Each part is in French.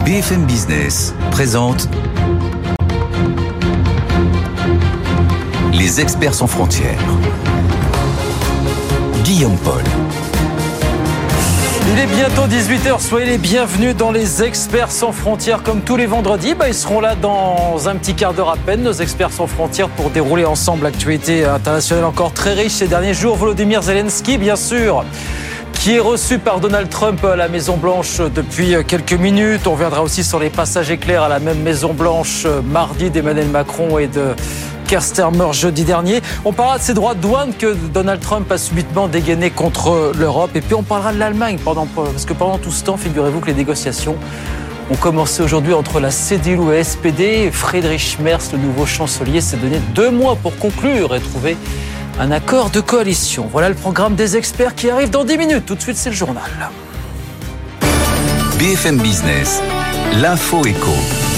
BFM Business présente Les experts sans frontières. Guillaume Paul. Il est bientôt 18h, soyez les bienvenus dans les experts sans frontières. Comme tous les vendredis, ils seront là dans un petit quart d'heure à peine, nos experts sans frontières, pour dérouler ensemble l'actualité internationale encore très riche ces derniers jours. Volodymyr Zelensky, bien sûr, qui est reçu par Donald Trump à la Maison-Blanche depuis quelques minutes. On reviendra aussi sur les passages éclairs à la même Maison-Blanche mardi d'Emmanuel Macron et de Keir Starmer jeudi dernier. On parlera de ces droits de douane que Donald Trump a subitement dégainés contre l'Europe. Et puis on parlera de l'Allemagne, parce que pendant tout ce temps, figurez-vous que les négociations ont commencé aujourd'hui entre la CDU et SPD. Friedrich Merz, le nouveau chancelier, s'est donné 2 mois pour conclure et trouver un accord de coalition. Voilà le programme des experts qui arrive dans 10 minutes. Tout de suite, c'est le journal. BFM Business, l'info éco.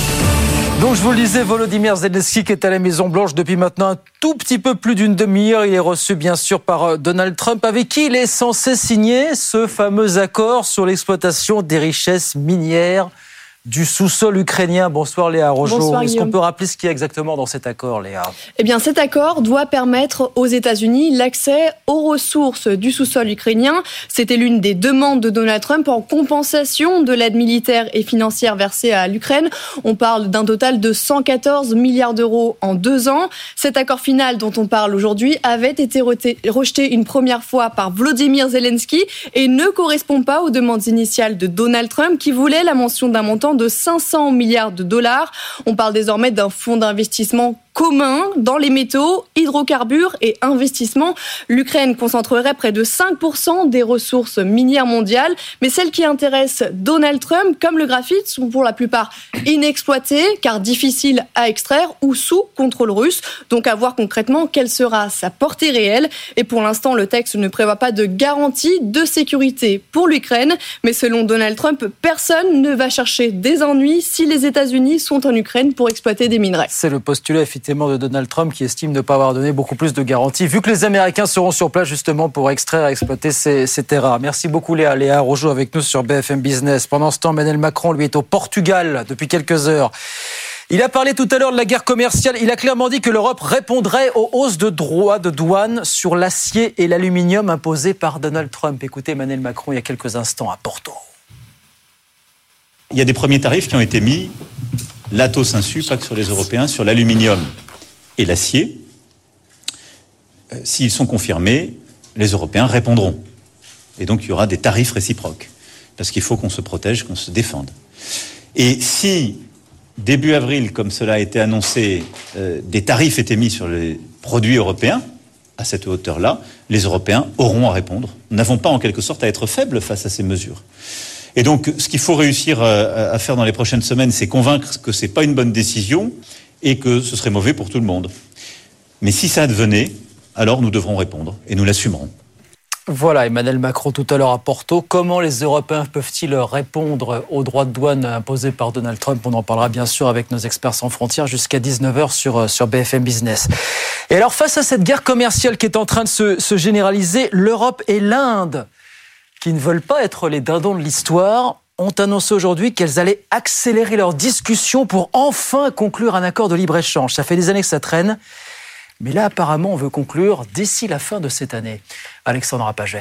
Donc je vous le disais, Volodymyr Zelensky qui est à la Maison-Blanche depuis maintenant un tout petit peu plus d'une demi-heure. Il est reçu bien sûr par Donald Trump, avec qui il est censé signer ce fameux accord sur l'exploitation des richesses minières du sous-sol ukrainien. Bonsoir Léa Rojo. Bonsoir, Est-ce Guillaume. qu'on peut rappeler ce qu'il y a exactement dans cet accord, Léa ? Eh bien, cet accord doit permettre aux États-Unis l'accès aux ressources du sous-sol ukrainien. C'était l'une des demandes de Donald Trump en compensation de l'aide militaire et financière versée à l'Ukraine. On parle d'un total de 114 milliards d'euros en 2 ans. Cet accord final dont on parle aujourd'hui avait été rejeté une première fois par Volodymyr Zelensky et ne correspond pas aux demandes initiales de Donald Trump qui voulait la mention d'un montant de 500 milliards de dollars. On parle désormais d'un fonds d'investissement commun dans les métaux, hydrocarbures et investissements. L'Ukraine concentrerait près de 5% des ressources minières mondiales, mais celles qui intéressent Donald Trump, comme le graphite, sont pour la plupart inexploitées, car difficiles à extraire ou sous contrôle russe. Donc à voir concrètement quelle sera sa portée réelle. Et pour l'instant, le texte ne prévoit pas de garantie de sécurité pour l'Ukraine, mais selon Donald Trump, personne ne va chercher des ennuis si les États-Unis sont en Ukraine pour exploiter des minerais. C'est le postulat effectivement de Donald Trump qui estime ne pas avoir donné beaucoup plus de garanties, vu que les Américains seront sur place justement pour extraire et exploiter ces terres rares. Merci beaucoup Léa. Léa Rojo avec nous sur BFM Business. Pendant ce temps, Emmanuel Macron, lui, est au Portugal depuis quelques heures. Il a parlé tout à l'heure de la guerre commerciale. Il a clairement dit que l'Europe répondrait aux hausses de droits de douane sur l'acier et l'aluminium imposées par Donald Trump. Écoutez Emmanuel Macron il y a quelques instants à Porto. Il y a des premiers tarifs qui ont été mis, l'Atos Insu, pas que sur les Européens, sur l'aluminium et l'acier. S'ils sont confirmés, les Européens répondront. Et donc il y aura des tarifs réciproques. Parce qu'il faut qu'on se protège, qu'on se défende. Et si, début avril, comme cela a été annoncé, des tarifs étaient mis sur les produits européens, à cette hauteur-là, les Européens auront à répondre. Nous n'avons pas en quelque sorte à être faibles face à ces mesures. Et donc, ce qu'il faut réussir à faire dans les prochaines semaines, c'est convaincre que c'est pas une bonne décision et que ce serait mauvais pour tout le monde. Mais si ça advenait, alors nous devrons répondre et nous l'assumerons. Voilà, Emmanuel Macron tout à l'heure à Porto. Comment les Européens peuvent-ils répondre aux droits de douane imposés par Donald Trump ? On en parlera bien sûr avec nos experts sans frontières jusqu'à 19h sur BFM Business. Et alors, face à cette guerre commerciale qui est en train de se généraliser, l'Europe et l'Inde, qui ne veulent pas être les dindons de l'histoire, ont annoncé aujourd'hui qu'elles allaient accélérer leurs discussions pour enfin conclure un accord de libre-échange. Ça fait des années que ça traîne, mais là, apparemment, on veut conclure d'ici la fin de cette année. Alexandra Paget.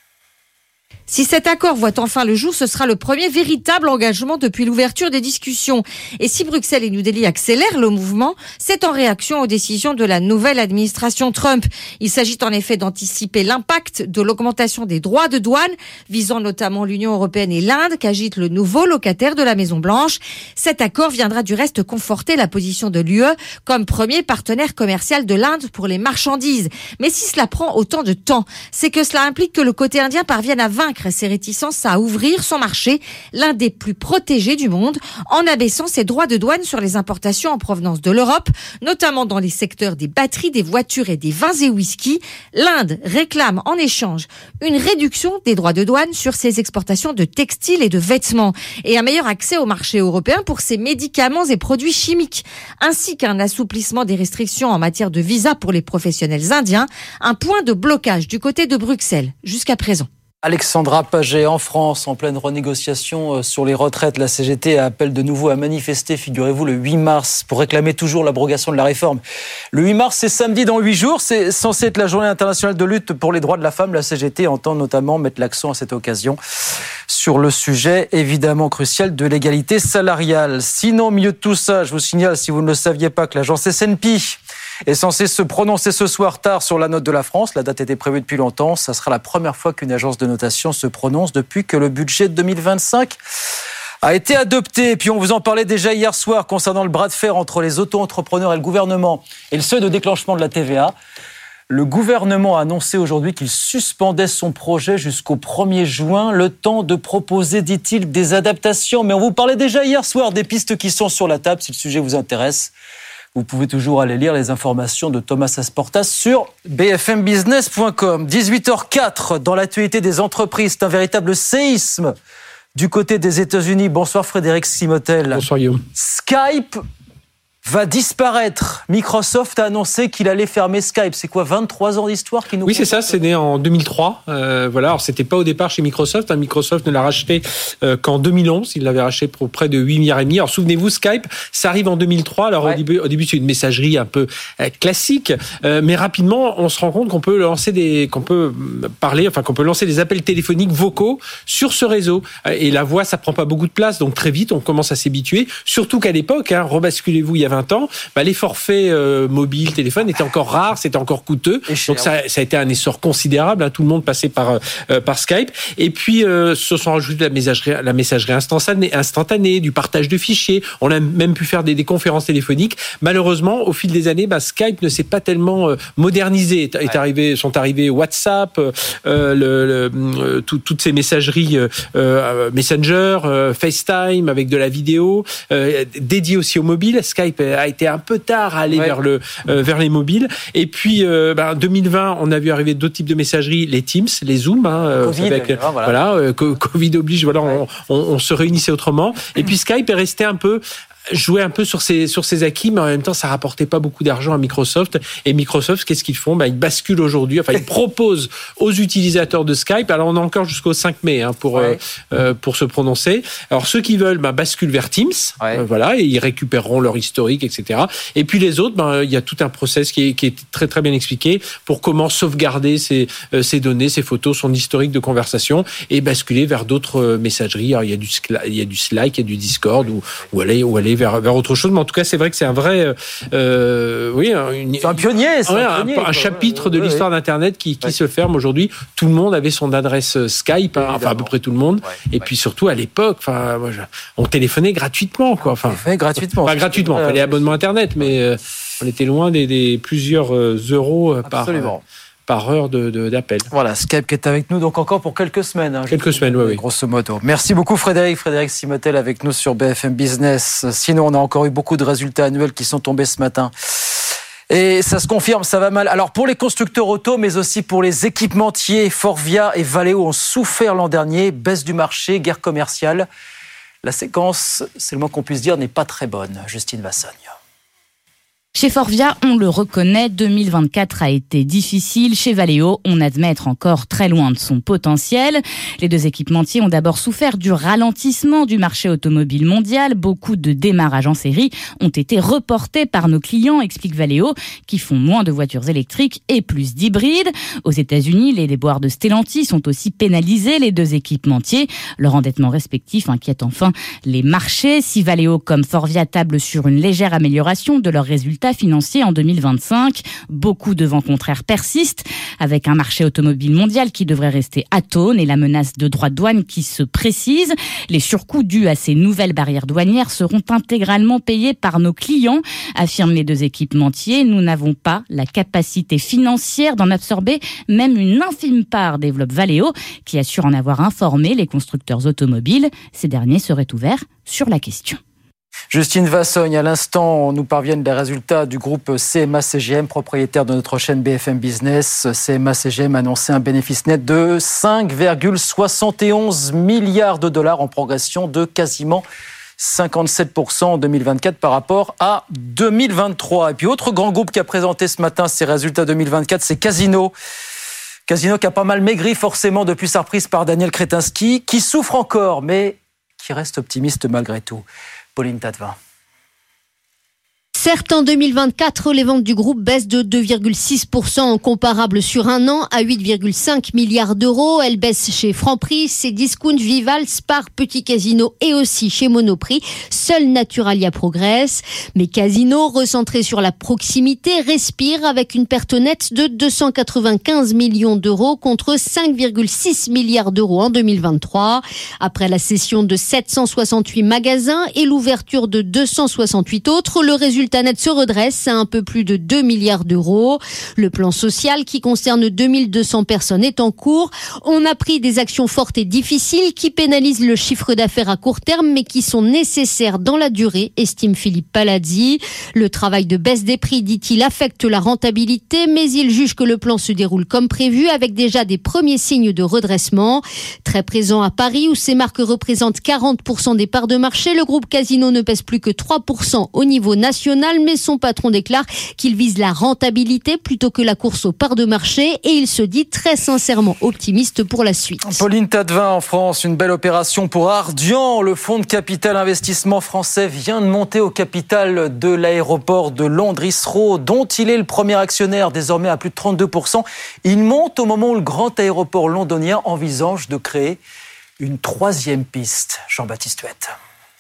Si cet accord voit enfin le jour, ce sera le premier véritable engagement depuis l'ouverture des discussions. Et si Bruxelles et New Delhi accélèrent le mouvement, c'est en réaction aux décisions de la nouvelle administration Trump. Il s'agit en effet d'anticiper l'impact de l'augmentation des droits de douane, visant notamment l'Union européenne et l'Inde, qu'agite le nouveau locataire de la Maison-Blanche. Cet accord viendra du reste conforter la position de l'UE comme premier partenaire commercial de l'Inde pour les marchandises. Mais si cela prend autant de temps, c'est que cela implique que le côté indien parvienne à vaincre ses réticences à ouvrir son marché, l'un des plus protégés du monde, en abaissant ses droits de douane sur les importations en provenance de l'Europe, notamment dans les secteurs des batteries, des voitures et des vins et whisky. L'Inde réclame en échange une réduction des droits de douane sur ses exportations de textiles et de vêtements et un meilleur accès au marché européen pour ses médicaments et produits chimiques, ainsi qu'un assouplissement des restrictions en matière de visa pour les professionnels indiens, un point de blocage du côté de Bruxelles jusqu'à présent. Alexandra Paget, en France, en pleine renégociation sur les retraites, la CGT appelle de nouveau à manifester, figurez-vous, le 8 mars pour réclamer toujours l'abrogation de la réforme. Le 8 mars, c'est samedi dans 8 jours, c'est censé être la journée internationale de lutte pour les droits de la femme. La CGT entend notamment mettre l'accent à cette occasion sur le sujet évidemment crucial de l'égalité salariale. Sinon, au milieu de tout ça, je vous signale, si vous ne le saviez pas, que l'agence S&P est censé se prononcer ce soir tard sur la note de la France. La date était prévue depuis longtemps. Ça sera la première fois qu'une agence de notation se prononce depuis que le budget de 2025 a été adopté. Et puis on vous en parlait déjà hier soir concernant le bras de fer entre les auto-entrepreneurs et le gouvernement et le seuil de déclenchement de la TVA. Le gouvernement a annoncé aujourd'hui qu'il suspendait son projet jusqu'au 1er juin, le temps de proposer, dit-il, des adaptations. Mais on vous parlait déjà hier soir des pistes qui sont sur la table, si le sujet vous intéresse. Vous pouvez toujours aller lire les informations de Thomas Asportas sur bfmbusiness.com. 18h04, dans l'actualité des entreprises, c'est un véritable séisme du côté des États-Unis. Bonsoir Frédéric Simotel. Bonsoir Guillaume. Skype va disparaître. Microsoft a annoncé qu'il allait fermer Skype. C'est quoi, 23 ans d'histoire qui nous... Oui, c'est ça, c'est né en 2003. Voilà, alors c'était pas au départ chez Microsoft. Microsoft ne l'a racheté qu'en 2011. Il l'avait racheté pour près de 8,5 milliards. Alors souvenez-vous, Skype, ça arrive en 2003. Alors ouais. au début, c'est une messagerie un peu classique, mais rapidement, on se rend compte qu'on peut lancer qu'on peut lancer des appels téléphoniques vocaux sur ce réseau. Et la voix, ça prend pas beaucoup de place, donc très vite, on commence à s'habituer. Surtout qu'à l'époque, rebasculez-vous, il y a 20 ans, les forfaits mobiles, téléphones étaient encore rares, c'était encore coûteux. Donc ça a été un essor considérable. Tout le monde passait par Skype. Et puis se sont rajoutés la messagerie instantanée, du partage de fichiers. On a même pu faire des conférences téléphoniques. Malheureusement, au fil des années, Skype ne s'est pas tellement modernisé. Sont arrivés WhatsApp, toutes ces messageries Messenger, FaceTime avec de la vidéo, dédiées aussi au mobile. Skype a été un peu tard à aller vers les mobiles. Et puis, en 2020, on a vu arriver d'autres types de messageries, les Teams, les Zoom. Covid oblige, on se réunissait autrement. Et puis Skype est resté jouer un peu sur ses acquis, mais en même temps, ça rapportait pas beaucoup d'argent à Microsoft. Et Microsoft, qu'est-ce qu'ils font ? Ils basculent aujourd'hui. Ils proposent aux utilisateurs de Skype. Alors, on a encore jusqu'au 5 mai pour se prononcer. Alors, ceux qui veulent basculent vers Teams. Et ils récupéreront leur historique, etc. Et puis les autres, il y a tout un process qui est très très bien expliqué pour comment sauvegarder ses données, ses photos, son historique de conversation et basculer vers d'autres messageries. Alors, il y a du Slack, il y a du Discord ou aller vers autre chose. Mais en tout cas, c'est vrai que c'est un vrai... c'est un pionnier. Un chapitre de l'histoire d'Internet qui se ferme aujourd'hui. Tout le monde avait son adresse Skype, à peu près tout le monde. Et puis surtout, à l'époque, on téléphonait gratuitement. Gratuitement. Pas gratuitement, il fallait abonnement Internet, mais on était loin des plusieurs euros par heure d'appel. Voilà, Skype qui est avec nous donc encore pour quelques semaines. Quelques semaines, oui. Grosso modo. Merci beaucoup Frédéric Simotel avec nous sur BFM Business. Sinon, on a encore eu beaucoup de résultats annuels qui sont tombés ce matin. Et ça se confirme, ça va mal. Alors pour les constructeurs auto, mais aussi pour les équipementiers, Forvia et Valeo ont souffert l'an dernier. Baisse du marché, guerre commerciale. La séquence, c'est le moins qu'on puisse dire, n'est pas très bonne. Justine Vassogne. Chez Forvia, on le reconnaît, 2024 a été difficile. Chez Valeo, on admet être encore très loin de son potentiel. Les deux équipementiers ont d'abord souffert du ralentissement du marché automobile mondial. Beaucoup de démarrages en série ont été reportés par nos clients, explique Valeo, qui font moins de voitures électriques et plus d'hybrides. Aux États-Unis, les déboires de Stellantis sont aussi pénalisés. Les deux équipementiers, leur endettement respectif inquiète enfin les marchés. Si Valeo comme Forvia tablent sur une légère amélioration de leurs résultats financiers en 2025. Beaucoup de vents contraires persistent, avec un marché automobile mondial qui devrait rester atone et la menace de droits de douane qui se précise. Les surcoûts dus à ces nouvelles barrières douanières seront intégralement payés par nos clients, affirment les deux équipementiers. Nous n'avons pas la capacité financière d'en absorber même une infime part, développe Valeo, qui assure en avoir informé les constructeurs automobiles. Ces derniers seraient ouverts sur la question. Justine Vassogne, à l'instant, nous parviennent les résultats du groupe CMA-CGM, propriétaire de notre chaîne BFM Business. CMA-CGM a annoncé un bénéfice net de 5,71 milliards de dollars en progression de quasiment 57% en 2024 par rapport à 2023. Et puis, autre grand groupe qui a présenté ce matin ses résultats 2024, c'est Casino. Casino qui a pas mal maigri forcément depuis sa reprise par Daniel Kretinsky, qui souffre encore, mais qui reste optimiste malgré tout. Pauline Tadevin. Certes, en 2024, les ventes du groupe baissent de 2,6% en comparable sur un an à 8,5 milliards d'euros. Elles baissent chez Franprix, Cdiscount, Vival, Spar, Petit Casino et aussi chez Monoprix. Seul Naturalia progresse. Mais Casino, recentré sur la proximité, respire avec une perte nette de 295 millions d'euros contre 5,6 milliards d'euros en 2023. Après la cession de 768 magasins et l'ouverture de 268 autres, le résultat net se redresse à un peu plus de 2 milliards d'euros. Le plan social qui concerne 2200 personnes est en cours. On a pris des actions fortes et difficiles qui pénalisent le chiffre d'affaires à court terme mais qui sont nécessaires dans la durée, estime Philippe Palazzi. Le travail de baisse des prix, dit-il, affecte la rentabilité mais il juge que le plan se déroule comme prévu avec déjà des premiers signes de redressement. Très présent à Paris où ces marques représentent 40% des parts de marché, le groupe Casino ne pèse plus que 3% au niveau national. Mais son patron déclare qu'il vise la rentabilité plutôt que la course aux parts de marché et il se dit très sincèrement optimiste pour la suite. Pauline Tadevin, en France, une belle opération pour Ardian. Le fonds de capital investissement français vient de monter au capital de l'aéroport de Londres Heathrow, dont il est le premier actionnaire, désormais à plus de 32%. Il monte au moment où le grand aéroport londonien envisage de créer une troisième piste. Jean-Baptiste Huette.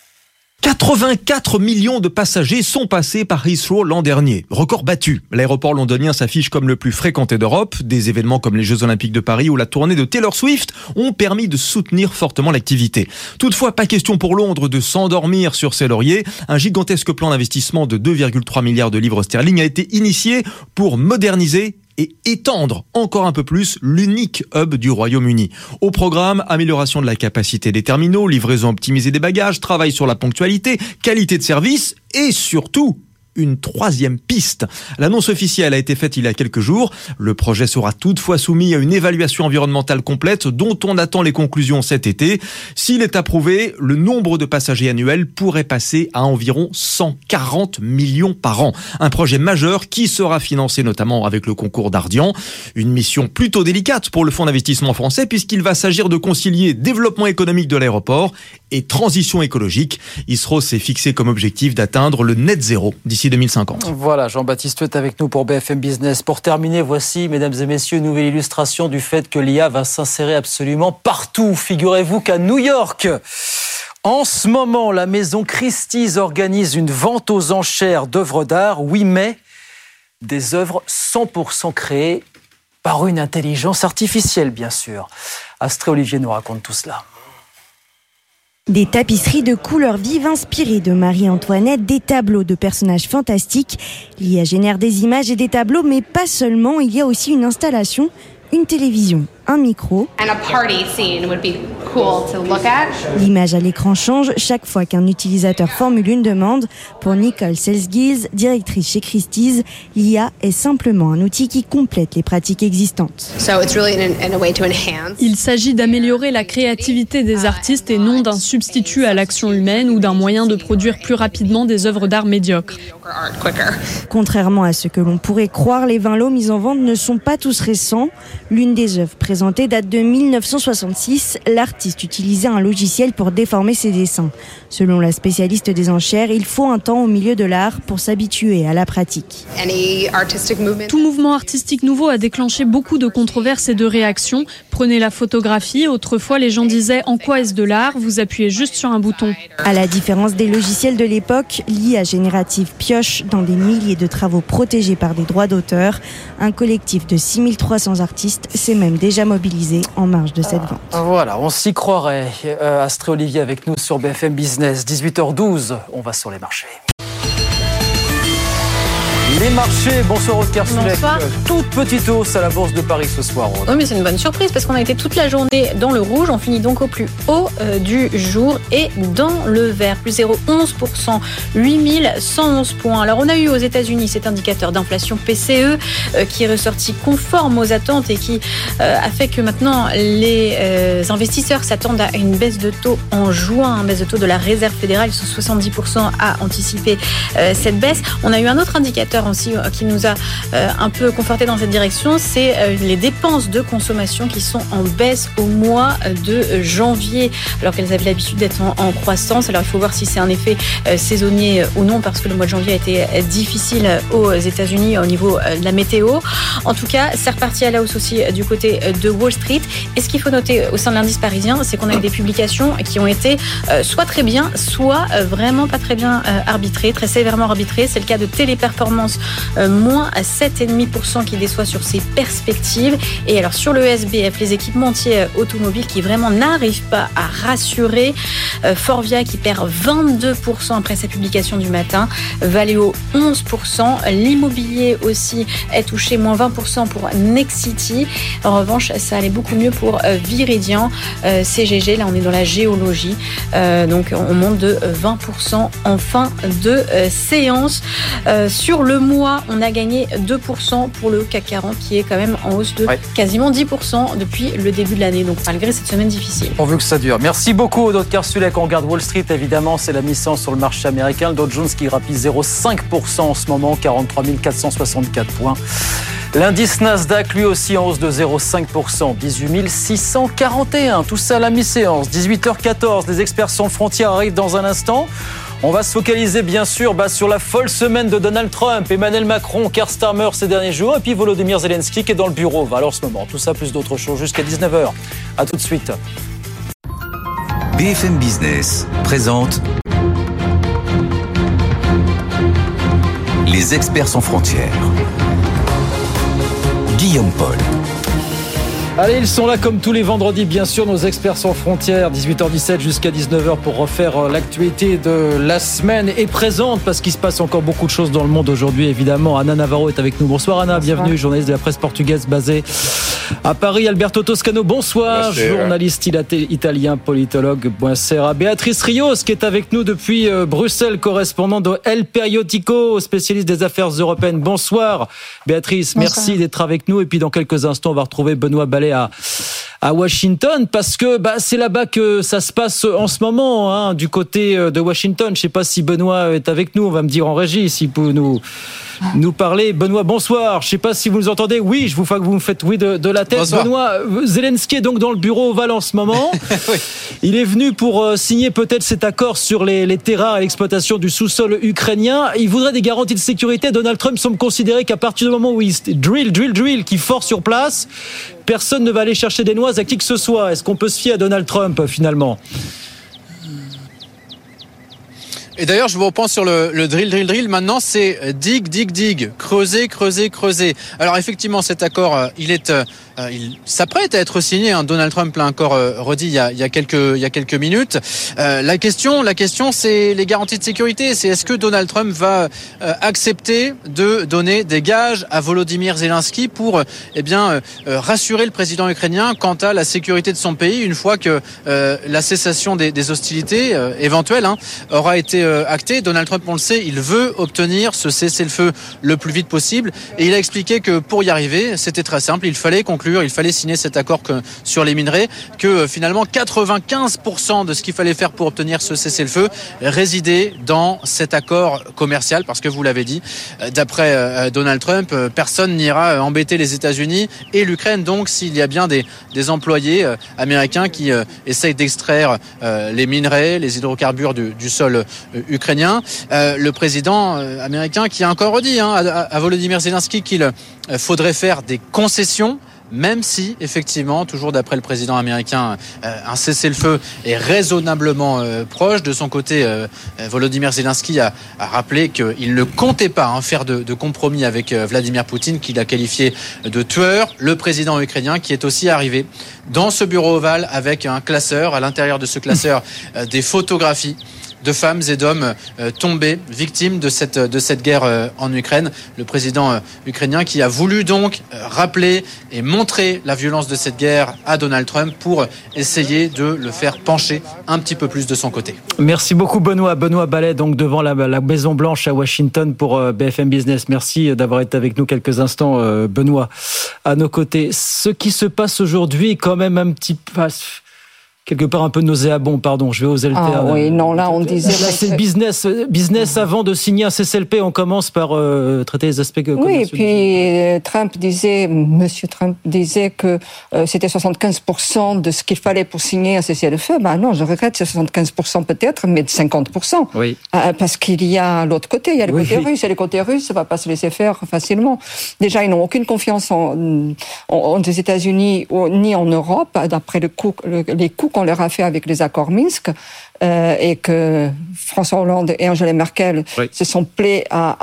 84 millions de passagers sont passés par Heathrow l'an dernier. Record battu. L'aéroport londonien s'affiche comme le plus fréquenté d'Europe. Des événements comme les Jeux Olympiques de Paris ou la tournée de Taylor Swift ont permis de soutenir fortement l'activité. Toutefois, pas question pour Londres de s'endormir sur ses lauriers. Un gigantesque plan d'investissement de 2,3 milliards de livres sterling a été initié pour moderniser et étendre encore un peu plus l'unique hub du Royaume-Uni. Au programme, amélioration de la capacité des terminaux, livraison optimisée des bagages, travail sur la ponctualité, qualité de service et surtout une troisième piste. L'annonce officielle a été faite il y a quelques jours. Le projet sera toutefois soumis à une évaluation environnementale complète dont on attend les conclusions cet été. S'il est approuvé, le nombre de passagers annuels pourrait passer à environ 140 millions par an. Un projet majeur qui sera financé notamment avec le concours d'Ardian. Une mission plutôt délicate pour le fonds d'investissement français puisqu'il va s'agir de concilier développement économique de l'aéroport et transition écologique. Heathrow s'est fixé comme objectif d'atteindre le net zéro d'ici 2050. Voilà, Jean-Baptiste est avec nous pour BFM Business. Pour terminer, voici, mesdames et messieurs, une nouvelle illustration du fait que l'IA va s'insérer absolument partout. Figurez-vous qu'à New York, en ce moment, la maison Christie's organise une vente aux enchères d'œuvres d'art. Oui, mais des œuvres 100% créées par une intelligence artificielle, bien sûr. Astrée Olivier nous raconte tout cela. Des tapisseries de couleurs vives inspirées de Marie-Antoinette, des tableaux de personnages fantastiques. L'IA génère des images et des tableaux, mais pas seulement, il y a aussi une installation, une télévision, un micro. L'image à l'écran change chaque fois qu'un utilisateur formule une demande. Pour Nicole Sells-Gills, directrice chez Christie's, l'IA est simplement un outil qui complète les pratiques existantes. Il s'agit d'améliorer la créativité des artistes et non d'un substitut à l'action humaine ou d'un moyen de produire plus rapidement des œuvres d'art médiocres. Contrairement à ce que l'on pourrait croire, les 20 lots mis en vente ne sont pas tous récents. L'une des œuvres présentée date de 1966. L'artiste utilisait un logiciel pour déformer ses dessins. Selon la spécialiste des enchères, il faut un temps au milieu de l'art pour s'habituer à la pratique. Tout mouvement artistique nouveau a déclenché beaucoup de controverses et de réactions. Prenez la photographie. Autrefois, les gens disaient « En quoi est-ce de l'art ?» Vous appuyez juste sur un bouton. À la différence des logiciels de l'époque, l'IA générative pioche dans des milliers de travaux protégés par des droits d'auteur. Un collectif de 6300 artistes s'est même déjà mobilisé en marge de cette vente. Voilà, on s'y croirait. Astrée Olivier avec nous sur BFM Business. 18h12, on va sur les marchés. Les marchés, bonsoir Aude Kersulek. Toute petite hausse à la Bourse de Paris ce soir. Oui, mais c'est une bonne surprise parce qu'on a été toute la journée dans le rouge. On finit donc au plus haut du jour et dans le vert. Plus 0,11%, 8111 points. Alors on a eu aux États-Unis cet indicateur d'inflation PCE qui est ressorti conforme aux attentes et qui a fait que maintenant les investisseurs s'attendent à une baisse de taux en juin, une baisse de taux de la Réserve fédérale. Ils sont 70% à anticiper cette baisse. On a eu un autre indicateur aussi qui nous a un peu conforté dans cette direction, c'est les dépenses de consommation qui sont en baisse au mois de janvier, alors qu'elles avaient l'habitude d'être en croissance. Alors il faut voir si c'est un effet saisonnier ou non, parce que le mois de janvier a été difficile aux États-Unis au niveau de la météo. En tout cas, c'est reparti à la hausse aussi du côté de Wall Street. Et ce qu'il faut noter au sein de l'indice parisien, c'est qu'on a eu des publications qui ont été soit très bien, soit vraiment pas très bien arbitrées, très sévèrement arbitrées. C'est le cas de Téléperformance, moins 7,5% qui déçoit sur ses perspectives. Et alors sur le SBF, les équipementiers automobiles qui vraiment n'arrivent pas à rassurer. Forvia qui perd 22% après sa publication du matin. Valeo 11%. L'immobilier aussi est touché, moins 20% pour Nexity. En revanche, ça allait beaucoup mieux pour Viridian, CGG. Là, on est dans la géologie. Donc, on monte de 20% en fin de séance. Sur le mois, on a gagné 2% pour le CAC 40 qui est quand même en hausse de quasiment 10% depuis le début de l'année. Donc, malgré cette semaine difficile. On veut que ça dure. Merci beaucoup, Dr Karsulek. On regarde Wall Street, évidemment. C'est la mi-séance sur le marché américain. Le Dow Jones qui grappille 0,5% en ce moment, 43 464 points. L'indice Nasdaq, lui aussi en hausse de 0,5%, 18 641. Tout ça à la mi-séance. 18h14, les experts sans frontières arrivent dans un instant. On va se focaliser bien sûr sur la folle semaine de Donald Trump, Emmanuel Macron, Keir Starmer ces derniers jours, et puis Volodymyr Zelensky qui est dans le bureau Oval en ce moment. Tout ça plus d'autres choses jusqu'à 19h. À tout de suite. BFM Business présente Les experts sans frontières. Guillaume Paul. Allez, ils sont là comme tous les vendredis, bien sûr, nos experts sans frontières, 18h17 jusqu'à 19h pour refaire l'actualité de la semaine et présente, parce qu'il se passe encore beaucoup de choses dans le monde aujourd'hui, évidemment. Anna Navarro est avec nous. Bonsoir Anna, bienvenue, journaliste de la presse portugaise basée à Paris. Alberto Toscano, bonsoir, journaliste italien, politologue, buonasera. Béatrice Rios, qui est avec nous depuis Bruxelles, correspondant de El Periódico, spécialiste des affaires européennes. Bonsoir Béatrice, merci d'être avec nous. Et puis dans quelques instants, on va retrouver Benoît Ballet à Washington, parce que c'est là-bas que ça se passe en ce moment, du côté de Washington. Je ne sais pas si Benoît est avec nous, on va me dire en régie s'il peut nous parler. Benoît, bonsoir. Je ne sais pas si vous nous entendez. Oui, je vous vois que vous me faites oui de la tête. Bonsoir. Benoît, Zelensky est donc dans le bureau Oval en ce moment. Oui. Il est venu pour signer peut-être cet accord sur les terrains et l'exploitation du sous-sol ukrainien. Il voudrait des garanties de sécurité. Donald Trump semble considérer qu'à partir du moment où il drill, qui force sur place, personne ne va aller chercher des noises à qui que ce soit. Est-ce qu'on peut se fier à Donald Trump finalement ? Et d'ailleurs, je vous reprends sur le drill. Maintenant, c'est dig. Creuser. Alors effectivement, cet accord, il s'apprête à être signé. Donald Trump l'a encore redit il y a quelques minutes. La question, c'est les garanties de sécurité. C'est est-ce que Donald Trump va accepter de donner des gages à Volodymyr Zelensky pour rassurer le président ukrainien quant à la sécurité de son pays une fois que la cessation des hostilités éventuelles aura été actée. Donald Trump, on le sait, il veut obtenir ce cessez-le-feu le plus vite possible, et il a expliqué que pour y arriver, c'était très simple, il fallait signer cet accord sur les minerais, que finalement 95% de ce qu'il fallait faire pour obtenir ce cessez-le-feu résidait dans cet accord commercial, parce que vous l'avez dit, d'après Donald Trump, personne n'ira embêter les États-Unis et l'Ukraine. Donc s'il y a bien des employés américains qui essayent d'extraire les minerais, les hydrocarbures du sol ukrainien, le président américain qui a encore redit à Volodymyr Zelensky qu'il faudrait faire des concessions, même si, effectivement, toujours d'après le président américain, un cessez-le-feu est raisonnablement proche. De son côté, Volodymyr Zelensky a rappelé qu'il ne comptait pas faire de compromis avec Vladimir Poutine, qu'il a qualifié de tueur. Le président ukrainien qui est aussi arrivé dans ce bureau ovale avec un classeur, à l'intérieur de ce classeur, des photographies de femmes et d'hommes tombés, victimes de cette guerre en Ukraine. Le président ukrainien qui a voulu donc rappeler et montrer la violence de cette guerre à Donald Trump pour essayer de le faire pencher un petit peu plus de son côté. Merci beaucoup Benoît. Benoît Ballet, donc devant la Maison Blanche à Washington pour BFM Business. Merci d'avoir été avec nous quelques instants, Benoît, à nos côtés. Ce qui se passe aujourd'hui est quand même un petit peu... quelque part un peu nauséabond, pardon, je vais oser le terme. Ah oui, non, là on disait... Là, c'est business avant de signer un CCLP, on commence par traiter les aspects commerciaux. Oui, et puis Monsieur Trump disait que c'était 75% de ce qu'il fallait pour signer un CCLP. Ben non, je regrette, c'est 75% peut-être, mais de 50%. Oui. Parce qu'il y a l'autre côté, il y a le côté russe, et le côté russe, ça ne va pas se laisser faire facilement. Déjà, ils n'ont aucune confiance en des États-Unis ni en Europe, d'après les coups qu'on leur a fait avec les accords Minsk, et que François Hollande et Angela Merkel se sont plaît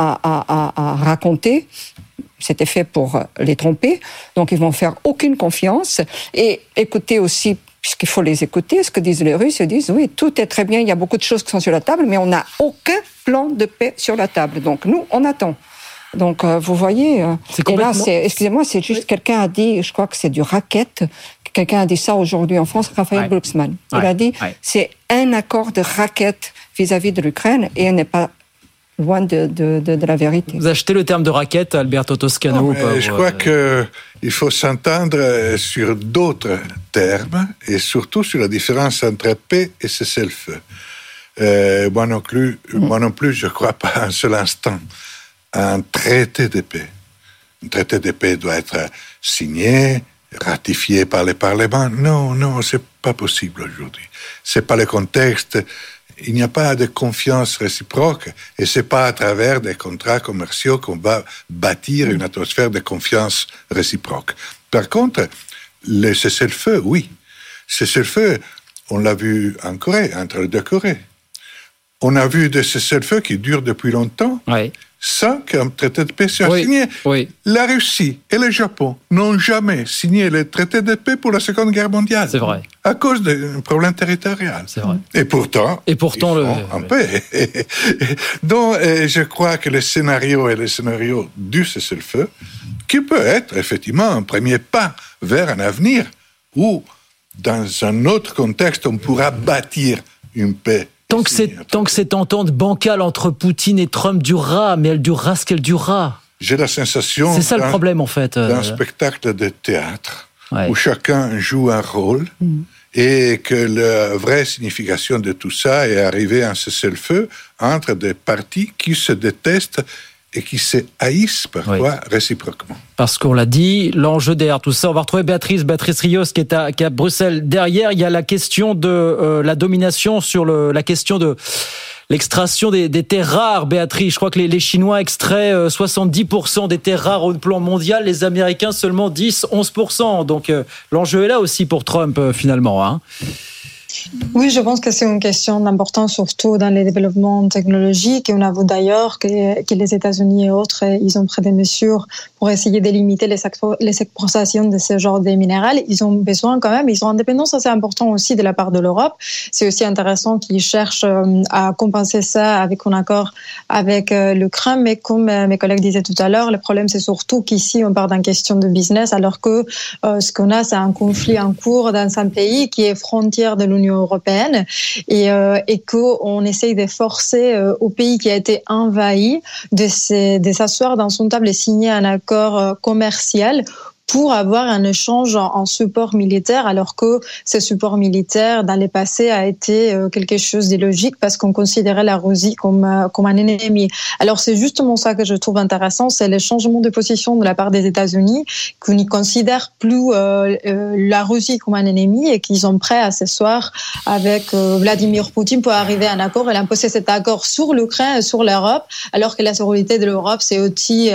à raconter. C'était fait pour les tromper, donc ils vont faire aucune confiance. Et écoutez aussi, puisqu'il faut les écouter, ce que disent les Russes, ils disent oui, tout est très bien, il y a beaucoup de choses qui sont sur la table, mais on n'a aucun plan de paix sur la table. Donc nous, on attend. Donc vous voyez, et là, excusez-moi, c'est juste quelqu'un a dit, je crois que c'est du racket, quelqu'un a dit ça aujourd'hui en France, Raphaël Glucksmann. Il a dit, c'est un accord de racket vis-à-vis de l'Ukraine et on n'est pas loin de la vérité. Vous achetez le terme de racket, Alberto Toscano? Je crois qu'il faut s'entendre sur d'autres termes et surtout sur la différence entre paix et cessez-le-feu. Moi non plus, je ne crois pas un seul instant à un traité de paix. Un traité de paix doit être signé, ratifié par les parlements. Non, c'est pas possible aujourd'hui. C'est pas le contexte. Il n'y a pas de confiance réciproque et c'est pas à travers des contrats commerciaux qu'on va bâtir une atmosphère de confiance réciproque. Par contre, le cessez-le-feu, oui. Cessez-le-feu, on l'a vu en Corée, entre les deux Corées. On a vu des cessez-le-feu qui durent depuis longtemps. Sans qu'un traité de paix soit signé. La Russie et le Japon n'ont jamais signé le traité de paix pour la Seconde Guerre mondiale. C'est vrai. À cause d'un problème territorial. C'est vrai. Et pourtant ils sont en paix. Donc, je crois que le scénario est le scénario du cessez-le-feu, qui peut être effectivement un premier pas vers un avenir où, dans un autre contexte, on pourra bâtir une paix. Tant que cette entente bancale entre Poutine et Trump durera, mais elle durera ce qu'elle durera. J'ai la sensation... C'est ça le problème, en fait. D'un spectacle de théâtre, où chacun joue un rôle, et que la vraie signification de tout ça est arrivée à un cessez-le-feu entre des partis qui se détestent et qui se haïssent parfois réciproquement. Parce qu'on l'a dit, l'enjeu derrière tout ça, on va retrouver Béatrice Rios qui est à Bruxelles. Derrière, il y a la question de la domination sur la question de l'extraction des terres rares. Béatrice, je crois que les Chinois extraient 70% des terres rares au plan mondial, les Américains seulement 10-11%. Donc l'enjeu est là aussi pour Trump finalement, hein. Oui, je pense que c'est une question d'importance, surtout dans les développements technologiques. Et on avoue d'ailleurs que les États-Unis et autres, ils ont pris des mesures pour essayer de limiter les exportations de ce genre de minéraux. Ils ont besoin quand même, ils ont une indépendance assez importante aussi de la part de l'Europe. C'est aussi intéressant qu'ils cherchent à compenser ça avec un accord avec l'Ukraine. Mais comme mes collègues disaient tout à l'heure, le problème c'est surtout qu'ici on part d'une question de business, alors que ce qu'on a, c'est un conflit en cours dans un pays qui est frontière de l'Union européenne et qu'on essaye de forcer au pays qui a été envahi de s'asseoir dans son table et signer un accord commercial pour avoir un échange en support militaire, alors que ce support militaire, dans le passé, a été quelque chose d'illogique parce qu'on considérait la Russie comme un ennemi. Alors, c'est justement ça que je trouve intéressant, c'est le changement de position de la part des États-Unis, qu'ils ne considèrent plus la Russie comme un ennemi et qu'ils sont prêts à s'asseoir avec Vladimir Poutine pour arriver à un accord et imposer cet accord sur l'Ukraine et sur l'Europe, alors que la sécurité de l'Europe, c'est aussi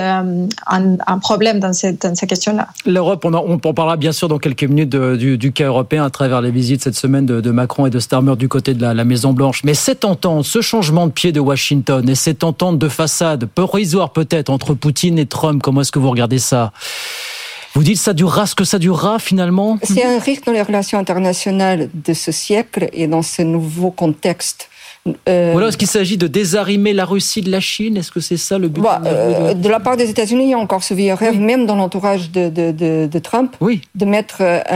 un problème dans ces questions-là. L'Europe, on en parlera bien sûr dans quelques minutes du cas européen à travers les visites cette semaine de Macron et de Starmer du côté de la Maison-Blanche. Mais cette entente, ce changement de pied de Washington et cette entente de façade provisoire peut-être entre Poutine et Trump, comment est-ce que vous regardez ça ? Vous dites ça durera ce que ça durera finalement ? C'est un risque dans les relations internationales de ce siècle et dans ce nouveau contexte. Ou alors est-ce qu'il s'agit de désarrimer la Russie de la Chine ? Est-ce que c'est ça le but ? De la part des États-Unis, il y a encore ce vieux rêve, même dans l'entourage de Trump, de mettre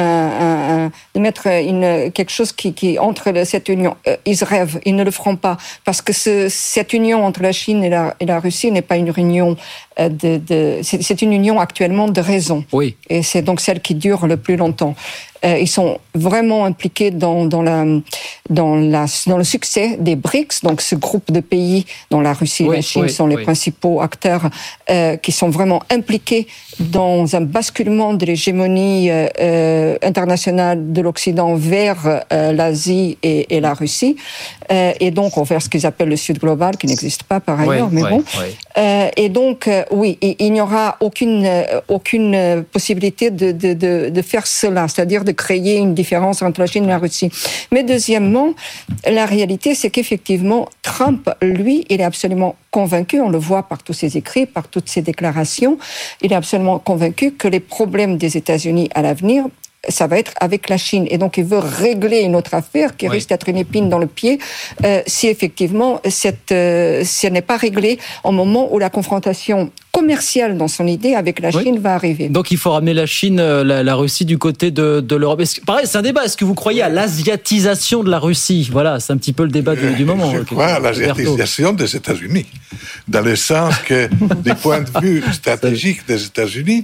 quelque chose qui entre cette union. Ils rêvent, ils ne le feront pas, parce que cette union entre la Chine et la Russie n'est pas une union c'est une union actuellement de raison. Oui. Et c'est donc celle qui dure le plus longtemps. Ils sont vraiment impliqués dans le succès des BRICS, donc ce groupe de pays dont la Russie et la Chine sont les principaux acteurs, qui sont vraiment impliqués dans un basculement de l'hégémonie internationale de l'Occident vers l'Asie et la Russie, et donc vers ce qu'ils appellent le Sud global, qui n'existe pas par ailleurs, mais bon. Et donc, il n'y aura aucune possibilité de faire cela, c'est-à-dire de créer une différence entre la Chine et la Russie. Mais deuxièmement, la réalité, c'est qu'effectivement, Trump, lui, il est absolument convaincu, on le voit par tous ses écrits, par toutes ses déclarations, il est absolument convaincu que les problèmes des États-Unis à l'avenir, ça va être avec la Chine. Et donc, il veut régler une autre affaire qui risque d'être une épine dans le pied si effectivement, si elle n'est pas réglée au moment où la confrontation commerciale dans son idée avec la Chine va arriver. Donc, il faut ramener la Chine, la Russie du côté de l'Europe. Pareil, c'est un débat. Est-ce que vous croyez à l'asiatisation de la Russie ? Voilà, c'est un petit peu le débat du moment. Je crois à l'asiatisation des États-Unis. Dans le sens que, du point de vue stratégique des États-Unis,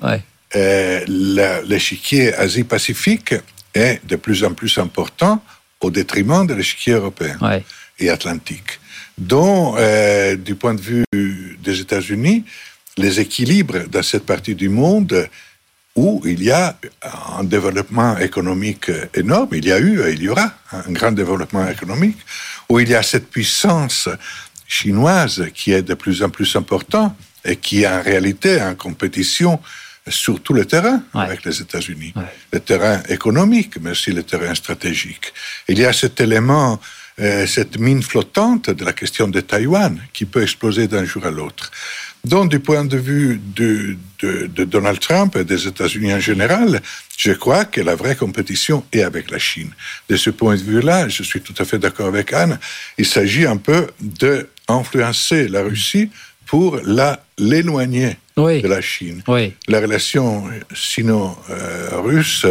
l'échiquier Asie-Pacifique est de plus en plus important au détriment de l'échiquier européen et atlantique. Donc, du point de vue des États-Unis, les équilibres dans cette partie du monde où il y a un développement économique énorme, il y aura un grand développement économique, où il y a cette puissance chinoise qui est de plus en plus importante et qui est en réalité en compétition sur tout le terrain avec les États-Unis. Le terrain économique, mais aussi le terrain stratégique. Il y a cet élément, cette mine flottante de la question de Taïwan qui peut exploser d'un jour à l'autre. Donc, du point de vue de Donald Trump et des États-Unis en général, je crois que la vraie compétition est avec la Chine. De ce point de vue-là, je suis tout à fait d'accord avec Anne, il s'agit un peu d'influencer la Russie pour l'éloigner de la Chine. La relation sino-russe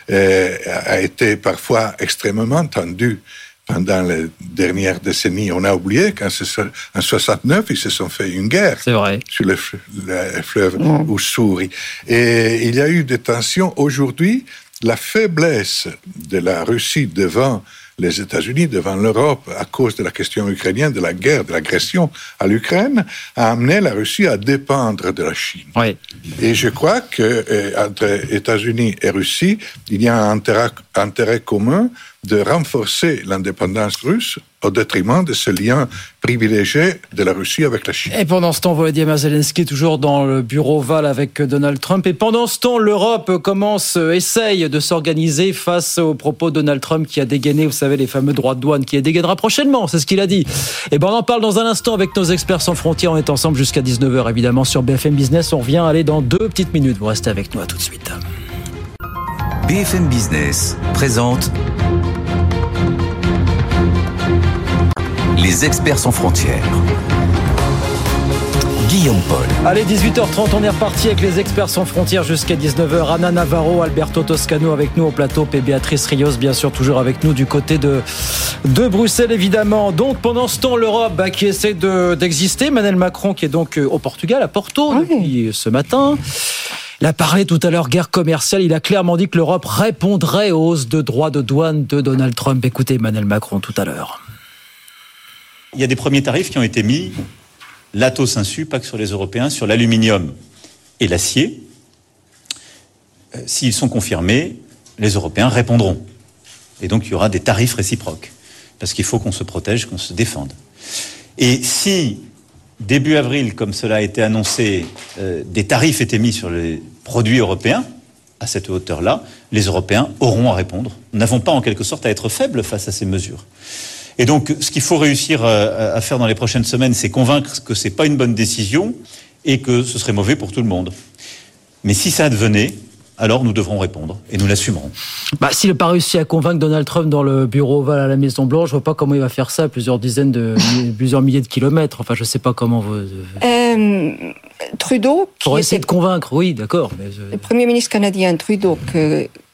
a été parfois extrêmement tendue pendant les dernières décennies. On a oublié qu'en 1969, ils se sont fait une guerre sur le fleuve Ussuri. Et il y a eu des tensions. Aujourd'hui, la faiblesse de la Russie devant les États-Unis, devant l'Europe, à cause de la question ukrainienne, de la guerre, de l'agression à l'Ukraine, a amené la Russie à dépendre de la Chine. Et je crois qu'entre États-Unis et Russie, il y a un intérêt commun de renforcer l'indépendance russe au détriment de ce lien privilégié de la Russie avec la Chine. Et pendant ce temps, Volodymyr Zelensky toujours dans le bureau Oval avec Donald Trump. Et pendant ce temps, l'Europe essaye de s'organiser face aux propos de Donald Trump qui a dégainé, vous savez, les fameux droits de douane, qui dégainera prochainement, c'est ce qu'il a dit. Et on en parle dans un instant avec nos experts sans frontières. On est ensemble jusqu'à 19h, évidemment, sur BFM Business. On revient aller dans 2 petites minutes. Vous restez avec nous, à tout de suite. BFM Business présente Les experts sans frontières. Guillaume Paul. Allez, 18h30, on est reparti avec les experts sans frontières jusqu'à 19h. Anna Navarro, Alberto Toscano avec nous au plateau, et Béatrice Rios, bien sûr, toujours avec nous du côté de Bruxelles, évidemment. Donc, pendant ce temps, l'Europe qui essaie d'exister. Emmanuel Macron, qui est donc au Portugal, à Porto, depuis ce matin. Il a parlé tout à l'heure guerre commerciale. Il a clairement dit que l'Europe répondrait aux hausses de droits de douane de Donald Trump. Écoutez Emmanuel Macron tout à l'heure. Il y a des premiers tarifs qui ont été mis, l'Atos Insu, pas que sur les Européens, sur l'aluminium et l'acier. S'ils sont confirmés, les Européens répondront. Et donc il y aura des tarifs réciproques. Parce qu'il faut qu'on se protège, qu'on se défende. Et si, début avril, comme cela a été annoncé, des tarifs étaient mis sur les produits européens, à cette hauteur-là, les Européens auront à répondre. Nous n'avons pas en quelque sorte à être faibles face à ces mesures. Et donc, ce qu'il faut réussir à faire dans les prochaines semaines, c'est convaincre que c'est pas une bonne décision et que ce serait mauvais pour tout le monde. Mais si ça advenait, alors nous devrons répondre et nous l'assumerons. S'il n'a pas réussi à convaincre Donald Trump dans le bureau Oval à la Maison-Blanche, je vois pas comment il va faire ça à plusieurs milliers de kilomètres. Enfin, je sais pas comment vous... Trudeau... Pour essayer de convaincre, oui, d'accord. Mais le Premier ministre canadien Trudeau,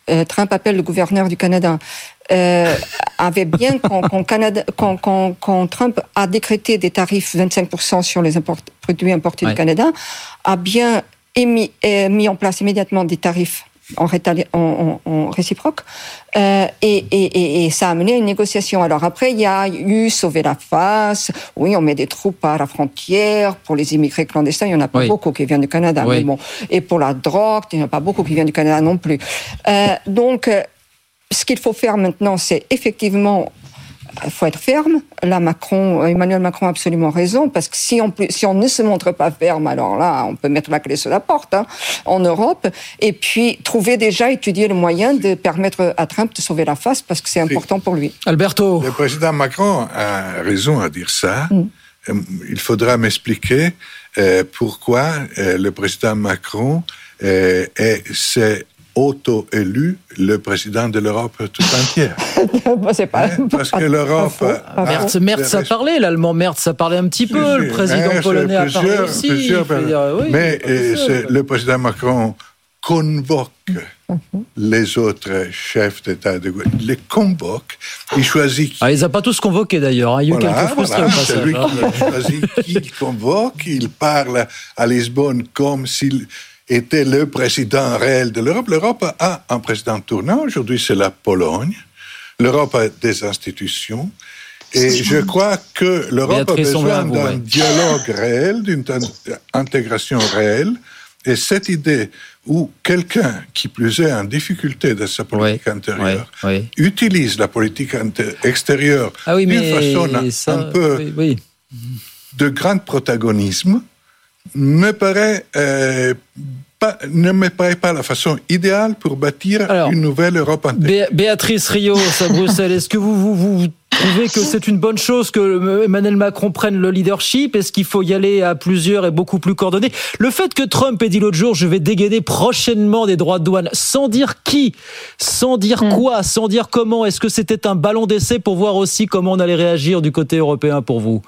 Trump appelle le gouverneur du Canada, avait bien, quand Trump a décrété des tarifs 25% sur les produits importés du Canada, a bien mis en place immédiatement des tarifs en réciproque, et ça a mené à une négociation. Alors après, il y a eu sauver la face. Oui, on met des troupes à la frontière pour les immigrés clandestins. Il n'y en a pas beaucoup qui viennent du Canada, mais bon. Et pour la drogue, il n'y en a pas beaucoup qui viennent du Canada non plus. Donc, ce qu'il faut faire maintenant, c'est effectivement, il faut être ferme. Là, Emmanuel Macron a absolument raison, parce que si on ne se montre pas ferme, alors là, on peut mettre la clé sur la porte, en Europe, et puis étudier le moyen de permettre à Trump de sauver la face, parce que c'est important pour lui. Alberto. Le président Macron a raison à dire ça. Il faudra m'expliquer pourquoi le président Macron s'est auto-élu le président de l'Europe tout entière. C'est pas, parce que l'Europe... Merz a parlé, l'allemand Merz a parlé un petit peu, le président polonais a parlé aussi. Mais le président Macron convoque les autres chefs d'État, il les convoque, il choisit qui... il les a pas tous convoqués d'ailleurs, il y a eu quelques frustrés au passage. C'est lui qui choisit qui il convoque, il parle à Lisbonne comme s'il était le président réel de l'Europe. L'Europe a un président tournant. Aujourd'hui, c'est la Pologne. L'Europe a des institutions. Et je crois que l'Europe a besoin d'un dialogue réel, d'une intégration réelle. Et cette idée où quelqu'un qui plus est en difficulté de sa politique intérieure utilise la politique extérieure d'une façon un peu de grand protagonisme, ne me paraît pas la façon idéale pour bâtir une nouvelle Europe intégrée. Béatrice Rios à Bruxelles, est-ce que vous trouvez que c'est une bonne chose que Emmanuel Macron prenne le leadership? Est-ce qu'il faut y aller à plusieurs et beaucoup plus coordonné? Le fait que Trump ait dit l'autre jour, je vais dégainer prochainement des droits de douane, sans dire qui, sans dire quoi, sans dire comment, est-ce que c'était un ballon d'essai pour voir aussi comment on allait réagir du côté européen pour vous?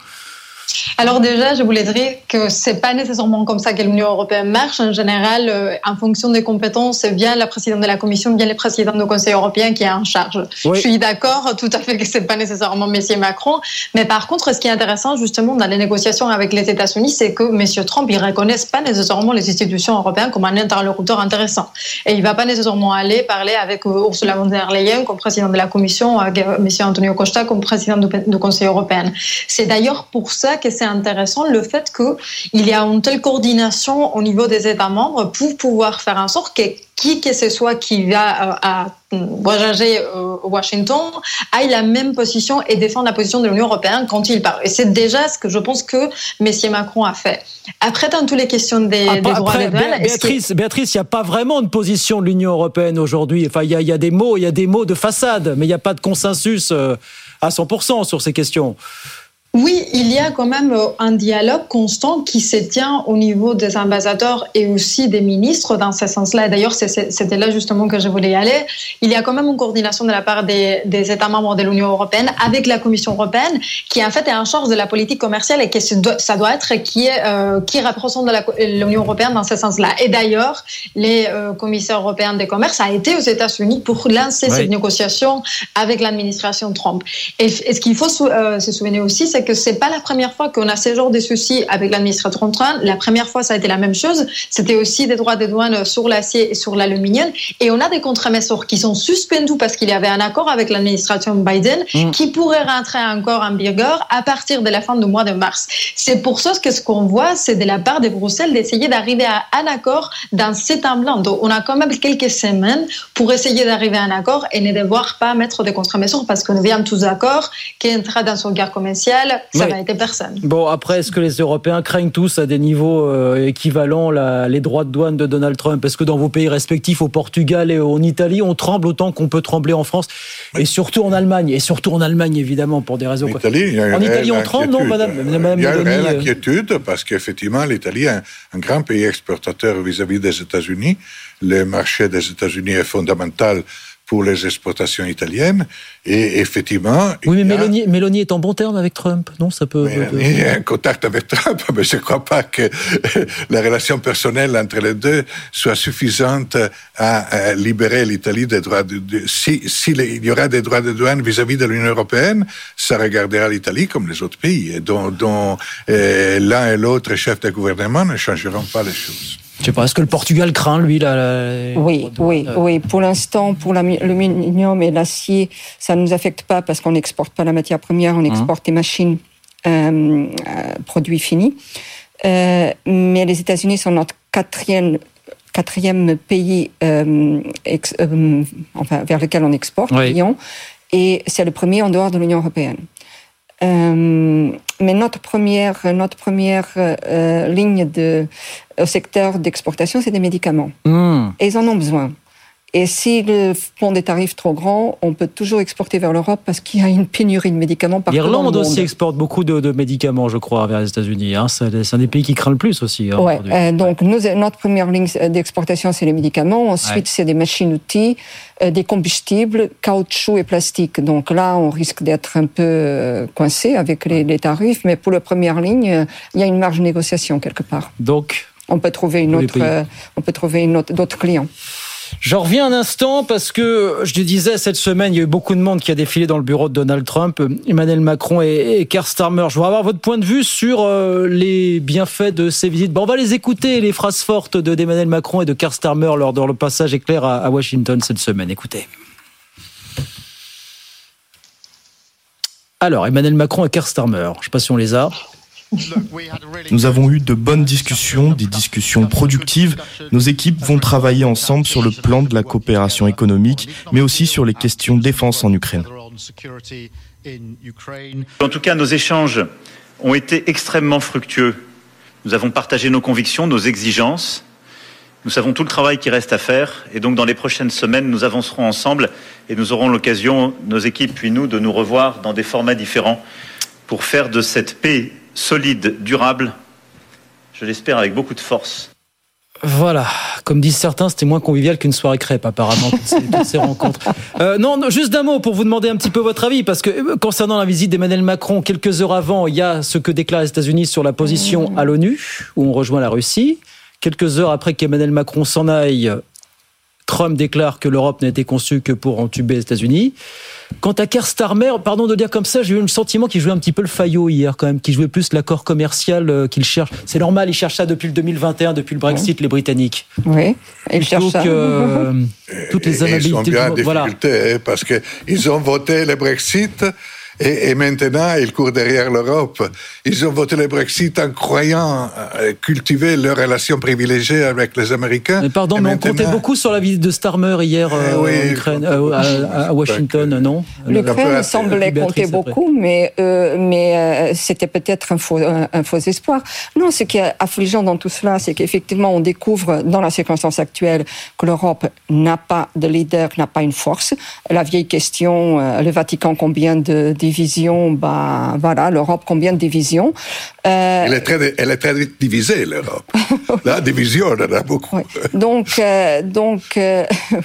Alors déjà, je voulais dire que c'est pas nécessairement comme ça que l'Union européenne marche. En général, en fonction des compétences, c'est bien la présidente de la Commission, bien le président du Conseil européen qui est en charge. Oui. Je suis d'accord tout à fait que c'est pas nécessairement Monsieur Macron, mais par contre, ce qui est intéressant justement dans les négociations avec les États-Unis, c'est que Monsieur Trump, il reconnaisse pas nécessairement les institutions européennes comme un interlocuteur intéressant. Et il va pas nécessairement aller parler avec Ursula von der Leyen comme président de la Commission, avec Monsieur Antonio Costa comme président du Conseil européen. C'est d'ailleurs pour ça que c'est intéressant le fait qu'il y a une telle coordination au niveau des États membres pour pouvoir faire en sorte que qui que ce soit qui va à voyager au Washington ait la même position et défendre la position de l'Union européenne quand il parle. Et c'est déjà ce que je pense que M. Macron a fait. Après, dans toutes les questions des droits des douanes... Béatrice, il n'y a pas vraiment de position de l'Union européenne aujourd'hui. Enfin, il y a des mots de façade, mais il n'y a pas de consensus à 100% sur ces questions. Oui, il y a quand même un dialogue constant qui se tient au niveau des ambassadeurs et aussi des ministres dans ce sens-là. Et d'ailleurs, c'était là justement que je voulais y aller. Il y a quand même une coordination de la part des États membres de l'Union européenne avec la Commission européenne qui en fait est en charge de la politique commerciale et que ça doit être qui représente l'Union européenne dans ce sens-là. Et d'ailleurs, les commissaires européens des commerces a été aux États-Unis pour lancer cette négociation avec l'administration Trump. Et ce qu'il faut se souvenir aussi, c'est que c'est pas la première fois qu'on a ce genre de soucis avec l'administration Trump. La première fois, ça a été la même chose. C'était aussi des droits de douane sur l'acier et sur l'aluminium. Et on a des contre-mesures qui sont suspendus parce qu'il y avait un accord avec l'administration Biden qui pourrait rentrer encore en vigueur à partir de la fin du mois de mars. C'est pour ça que ce qu'on voit, c'est de la part de Bruxelles d'essayer d'arriver à un accord dans ces temps-là. Donc, on a quand même quelques semaines pour essayer d'arriver à un accord et ne devoir pas mettre des contre-mesures parce qu'on vient tous d'accord qu'entrer dans une guerre commerciale, ça va être personne. Bon, après, est-ce que les Européens craignent tous à des niveaux équivalents les droits de douane de Donald Trump? Est-ce que dans vos pays respectifs, au Portugal et en Italie, on tremble autant qu'on peut trembler en France? Et surtout en Allemagne, évidemment, pour des raisons... En Italie, on tremble, non, madame? Il y a une réelle inquiétude parce qu'effectivement, l'Italie est un grand pays exportateur vis-à-vis des États-Unis. Le marché des États-Unis est fondamental pour les exportations italiennes. Et effectivement... Oui, mais Meloni est en bon terme avec Trump, non? Ça peut... Mélanie est en contact avec Trump, mais je ne crois pas que la relation personnelle entre les deux soit suffisante à libérer l'Italie des droits s'il y aura des droits de douane vis-à-vis de l'Union européenne, ça regardera l'Italie comme les autres pays, dont l'un et l'autre chef de gouvernement ne changeront pas les choses. Je sais pas, est-ce que le Portugal craint, lui, Oui. Pour l'instant, pour l'aluminium et l'acier, ça ne nous affecte pas parce qu'on n'exporte pas la matière première, on exporte des machines, produits finis. Mais les États-Unis sont notre quatrième pays vers lequel on exporte, et c'est le premier en dehors de l'Union européenne. Mais notre première ligne au secteur d'exportation, c'est des médicaments. Et ils en ont besoin. Et si le pont des tarifs trop grand, on peut toujours exporter vers l'Europe parce qu'il y a une pénurie de médicaments partout dans le monde. L'Irlande aussi exporte beaucoup de médicaments, je crois, vers les États-Unis. C'est un des pays qui craint le plus aussi. Donc notre première ligne d'exportation, c'est les médicaments. Ensuite, c'est des machines-outils, des combustibles, caoutchouc et plastique. Donc là, on risque d'être un peu coincé avec les tarifs. Mais pour la première ligne, il y a une marge de négociation quelque part. Donc, on peut trouver d'autres clients. J'en reviens un instant parce que, je te disais, cette semaine, il y a eu beaucoup de monde qui a défilé dans le bureau de Donald Trump, Emmanuel Macron et Keir Starmer. Je voudrais avoir votre point de vue sur les bienfaits de ces visites. On va les écouter, les phrases fortes d'Emmanuel Macron et de Keir Starmer lors de leur passage éclair à Washington cette semaine. Écoutez. Alors, Emmanuel Macron et Keir Starmer, je ne sais pas si on les a. Nous avons eu de bonnes discussions, des discussions productives. Nos équipes vont travailler ensemble sur le plan de la coopération économique, mais aussi sur les questions de défense en Ukraine. En tout cas, nos échanges ont été extrêmement fructueux. Nous avons partagé nos convictions, nos exigences. Nous savons tout le travail qui reste à faire. Et donc, dans les prochaines semaines, nous avancerons ensemble et nous aurons l'occasion, nos équipes puis nous, de nous revoir dans des formats différents pour faire de cette paix solide, durable, je l'espère avec beaucoup de force. Voilà, comme disent certains, c'était moins convivial qu'une soirée crêpe apparemment, toutes ces rencontres. Non, juste d'un mot pour vous demander un petit peu votre avis, parce que concernant la visite d'Emmanuel Macron, quelques heures avant, il y a ce que déclarent les États-Unis sur la position à l'ONU, où on rejoint la Russie. Quelques heures après qu'Emmanuel Macron s'en aille, Trump déclare que l'Europe n'a été conçue que pour entuber les États-Unis. Quant à Keir Starmer, pardon de dire comme ça, j'ai eu le sentiment qu'il jouait un petit peu le faillot hier quand même, qu'il jouait plus l'accord commercial qu'il cherche. C'est normal, il cherche ça depuis le 2021, depuis le Brexit, les Britanniques. Oui, il cherche ça. Toutes les amabilités. Ils sont bien en difficulté parce qu'ils ont voté le Brexit. Et maintenant, ils courent derrière l'Europe. Ils ont voté le Brexit en croyant cultiver leurs relations privilégiées avec les Américains. Mais pardon, mais on comptait beaucoup sur la visite de Starmer hier en Ukraine, à Washington, non? L'Ukraine semblait compter beaucoup, mais c'était peut-être un faux espoir. Non, ce qui est affligeant dans tout cela, c'est qu'effectivement, on découvre dans la circonstance actuelle que l'Europe n'a pas de leader, n'a pas une force. La vieille question, le Vatican, combien de divisions, voilà, l'Europe, combien de divisions. Elle est très divisée, l'Europe. La division, on en a beaucoup. Oui. Donc, oui.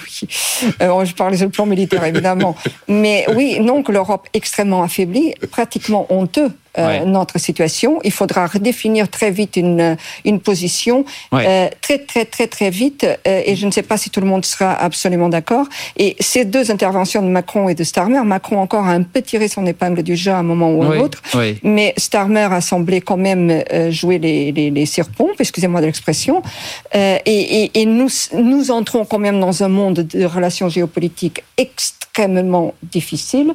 Je parle sur le plan militaire, évidemment. Mais oui, donc l'Europe extrêmement affaiblie, pratiquement honteux. Notre situation. Il faudra redéfinir très vite une position, très vite, et je ne sais pas si tout le monde sera absolument d'accord. Et ces deux interventions de Macron et de Starmer, Macron encore a un peu tiré son épingle du jeu à un moment ou à un autre, mais Starmer a semblé quand même jouer les serpompes, excusez-moi de l'expression, et nous entrons quand même dans un monde de relations géopolitiques extrêmement difficile,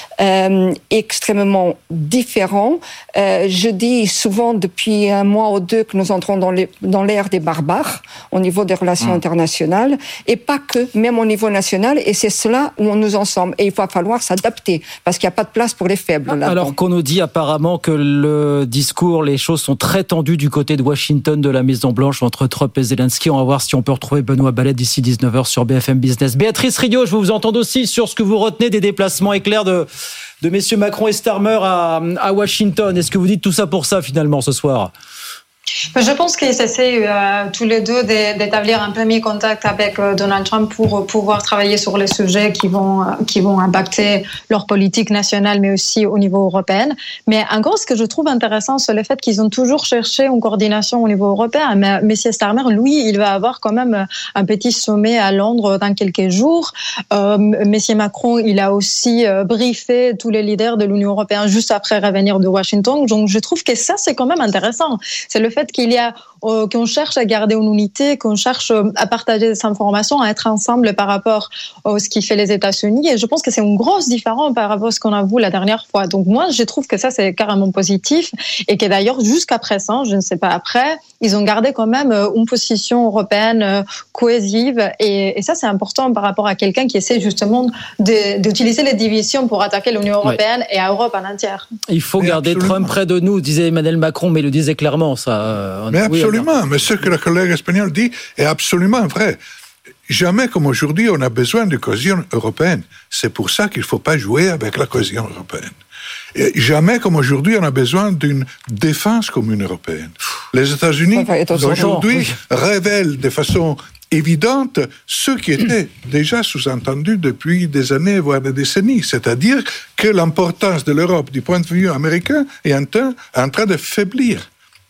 extrêmement différent. Je dis souvent depuis un mois ou deux que nous entrons dans l'ère des barbares au niveau des relations internationales, et pas que, même au niveau national, et c'est cela où nous en sommes. Et il va falloir s'adapter, parce qu'il n'y a pas de place pour les faibles là-dedans. Alors qu'on nous dit apparemment que le discours, les choses sont très tendues du côté de Washington, de la Maison-Blanche, entre Trump et Zelensky. On va voir si on peut retrouver Benoît Ballet d'ici 19h sur BFM Business. Béatrice Riot, je veux vous entendre aussi sur ce que vous retenez des déplacements éclairs de messieurs Macron et Starmer à Washington. Est-ce que vous dites tout ça pour ça finalement ce soir ? Je pense qu'ils essaient tous les deux d'établir un premier contact avec Donald Trump pour pouvoir travailler sur les sujets qui vont impacter leur politique nationale, mais aussi au niveau européen. Mais encore, ce que je trouve intéressant, c'est le fait qu'ils ont toujours cherché une coordination au niveau européen. Mais M. Starmer, lui, il va avoir quand même un petit sommet à Londres dans quelques jours. M. Macron, il a aussi briefé tous les leaders de l'Union européenne juste après revenir de Washington. Donc, je trouve que ça, c'est quand même intéressant. C'est le fait qu'on cherche à garder une unité, qu'on cherche à partager des informations, à être ensemble par rapport à ce qui fait les États-Unis. Et je pense que c'est une grosse différence par rapport à ce qu'on a vu la dernière fois. Donc moi, je trouve que ça, c'est carrément positif. Et que d'ailleurs, jusqu'à présent, je ne sais pas après, ils ont gardé quand même une position européenne cohésive. Et ça, c'est important par rapport à quelqu'un qui essaie justement d'utiliser les divisions pour attaquer l'Union européenne et l'Europe en entière. Il faut garder Trump près de nous, disait Emmanuel Macron, mais il le disait clairement, ça. Mais absolument, mais ce que la collègue espagnole dit est absolument vrai. Jamais comme aujourd'hui, on a besoin de cohésion européenne. C'est pour ça qu'il ne faut pas jouer avec la cohésion européenne. Et jamais comme aujourd'hui, on a besoin d'une défense commune européenne. Les États-Unis d'aujourd'hui révèlent de façon évidente ce qui était déjà sous-entendu depuis des années, voire des décennies. C'est-à-dire que l'importance de l'Europe du point de vue américain est en train de faiblir.